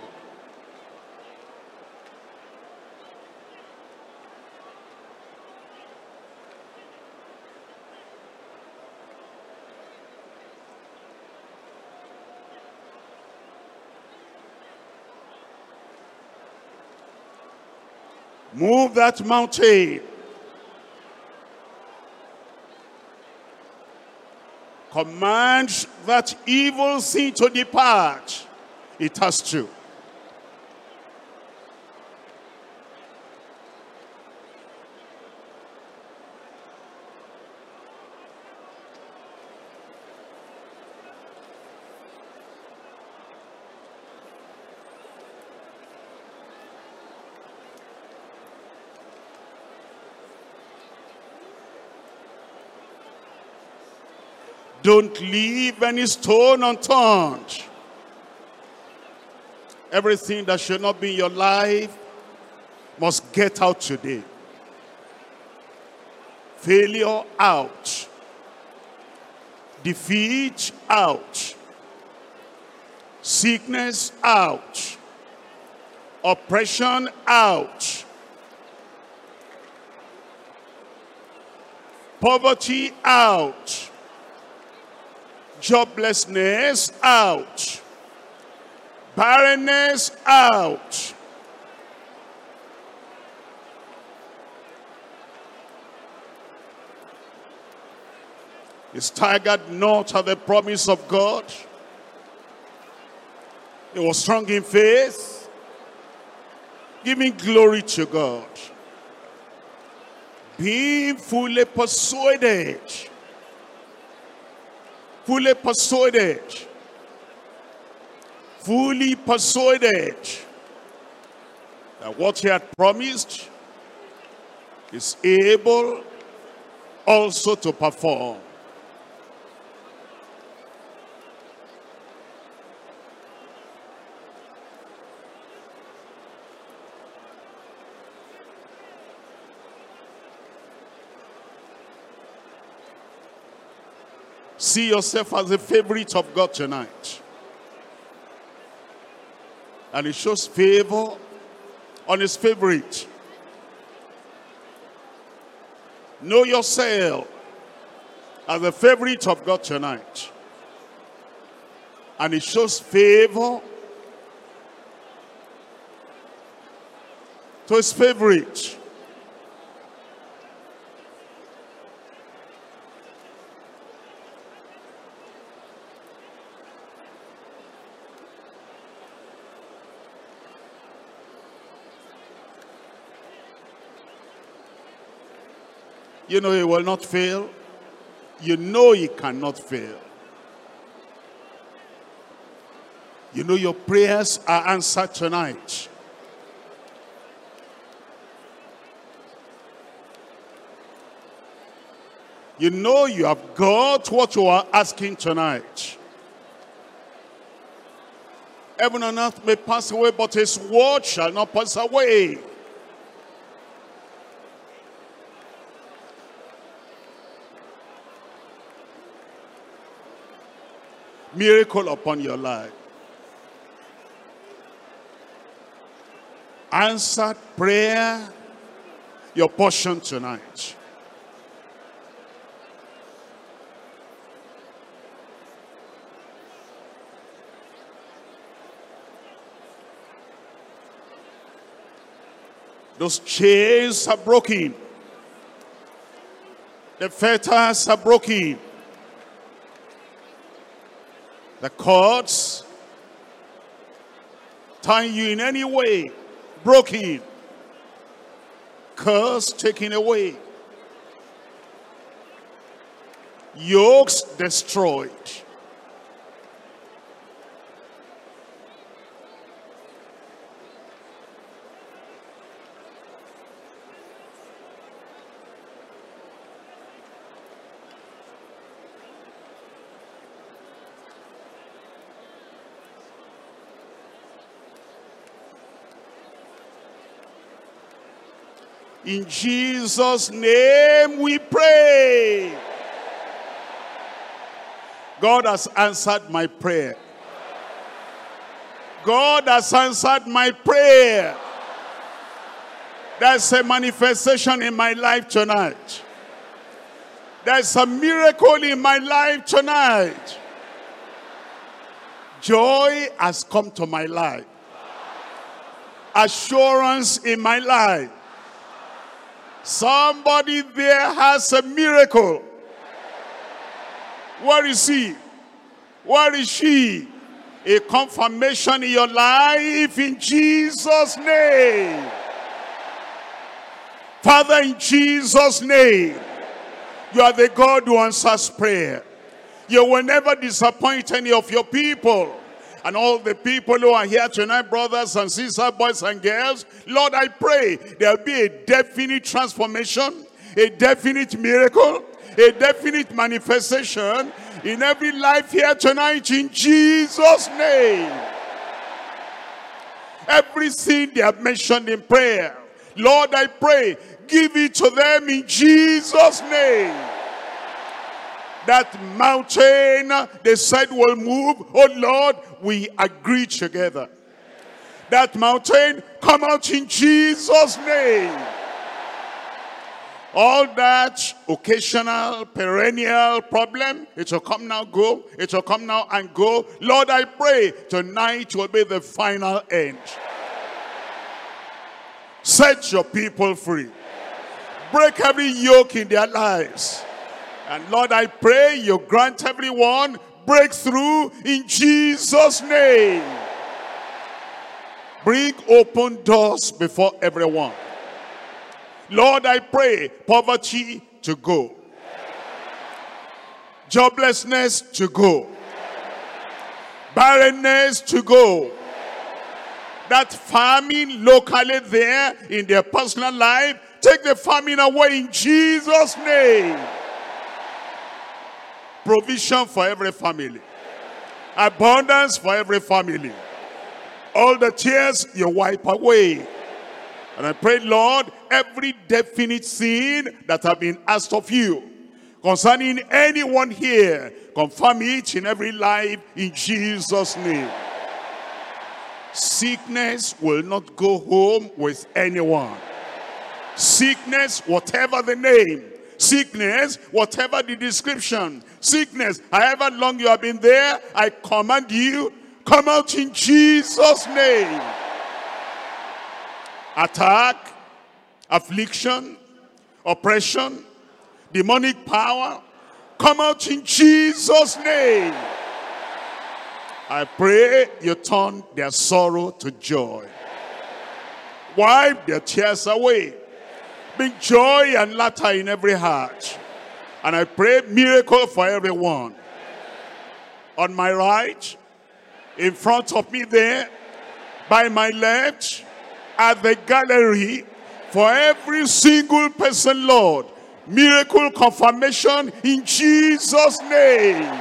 Move that mountain. Command that evil thing to depart. It has to. Don't leave any stone unturned. Everything that should not be in your life must get out today. Failure out. Defeat out. Sickness out. Oppression out. Poverty out. Joblessness out. Barrenness out. He staggered not at the promise of God. He was strong in faith, giving glory to God. Being fully persuaded. Fully persuaded. Fully persuaded that what he had promised is able also to perform. See yourself as a favorite of God tonight. And he shows favor on his favorite. Know yourself as a favorite of God tonight. And he shows favor to his favorite. You know he will not fail. You know he cannot fail. You know your prayers are answered tonight. You know you have got what you are asking tonight. Heaven and earth may pass away, but his word shall not pass away. Miracle upon your life. Answered prayer, your portion tonight. Those chains are broken. The fetters are broken. The cords tying you in any way, broken. Curse taken away. Yokes destroyed. In Jesus' name we pray. God has answered my prayer. God has answered my prayer. There's a manifestation in my life tonight. There's a miracle in my life tonight. Joy has come to my life. Assurance in my life. Somebody there has a miracle. Where is he? Where is she? A confirmation in your life in Jesus' name. Father, in Jesus' name, you are the God who answers prayer. You will never disappoint any of your people. And all the people who are here tonight, brothers and sisters, boys and girls, Lord, I pray there will be a definite transformation, a definite miracle, a definite manifestation in every life here tonight in Jesus' name. Everything they have mentioned in prayer, Lord, I pray, give it to them in Jesus' name. That mountain, they said, will move. Oh Lord, we agree together. That mountain, come out in Jesus' name. All that occasional, perennial problem, it will come now, go. It will come now and go. Lord, I pray tonight will be the final end. Set your people free. Break every yoke in their lives. And Lord, I pray you grant everyone breakthrough in Jesus' name. Bring open doors before everyone. Lord, I pray poverty to go. Joblessness to go. Barrenness to go. That famine locally there in their personal life, take the famine away in Jesus' name. Provision for every family. Abundance for every family. All the tears you wipe away. And I pray, Lord, every definite sin that have been asked of you concerning anyone here, confirm it in every life in Jesus' name. Sickness will not go home with anyone. Sickness, whatever the name. Sickness, whatever the description. Sickness, however long you have been there, I command you, come out in Jesus' name. Attack, affliction, oppression, demonic power, come out in Jesus' name. I pray you turn their sorrow to joy. Wipe their tears away. Bring joy and laughter in every heart. And I pray miracle for everyone. On my right, in front of me there, by my left, at the gallery, for every single person, Lord, miracle confirmation in Jesus' name.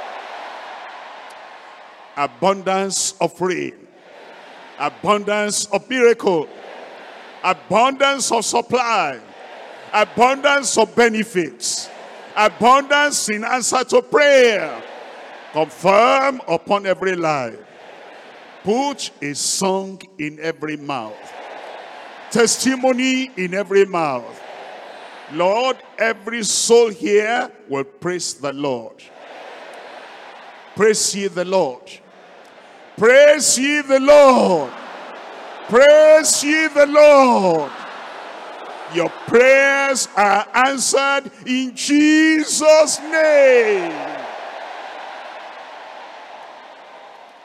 Abundance of rain, abundance of miracle, abundance of supply, abundance of benefits, abundance in answer to prayer. Confirm upon every life. Put a song in every mouth, testimony in every mouth. Lord, every soul here will praise the Lord. Praise ye the Lord. Praise ye the Lord. Praise ye the Lord. Your prayers are answered in Jesus' name.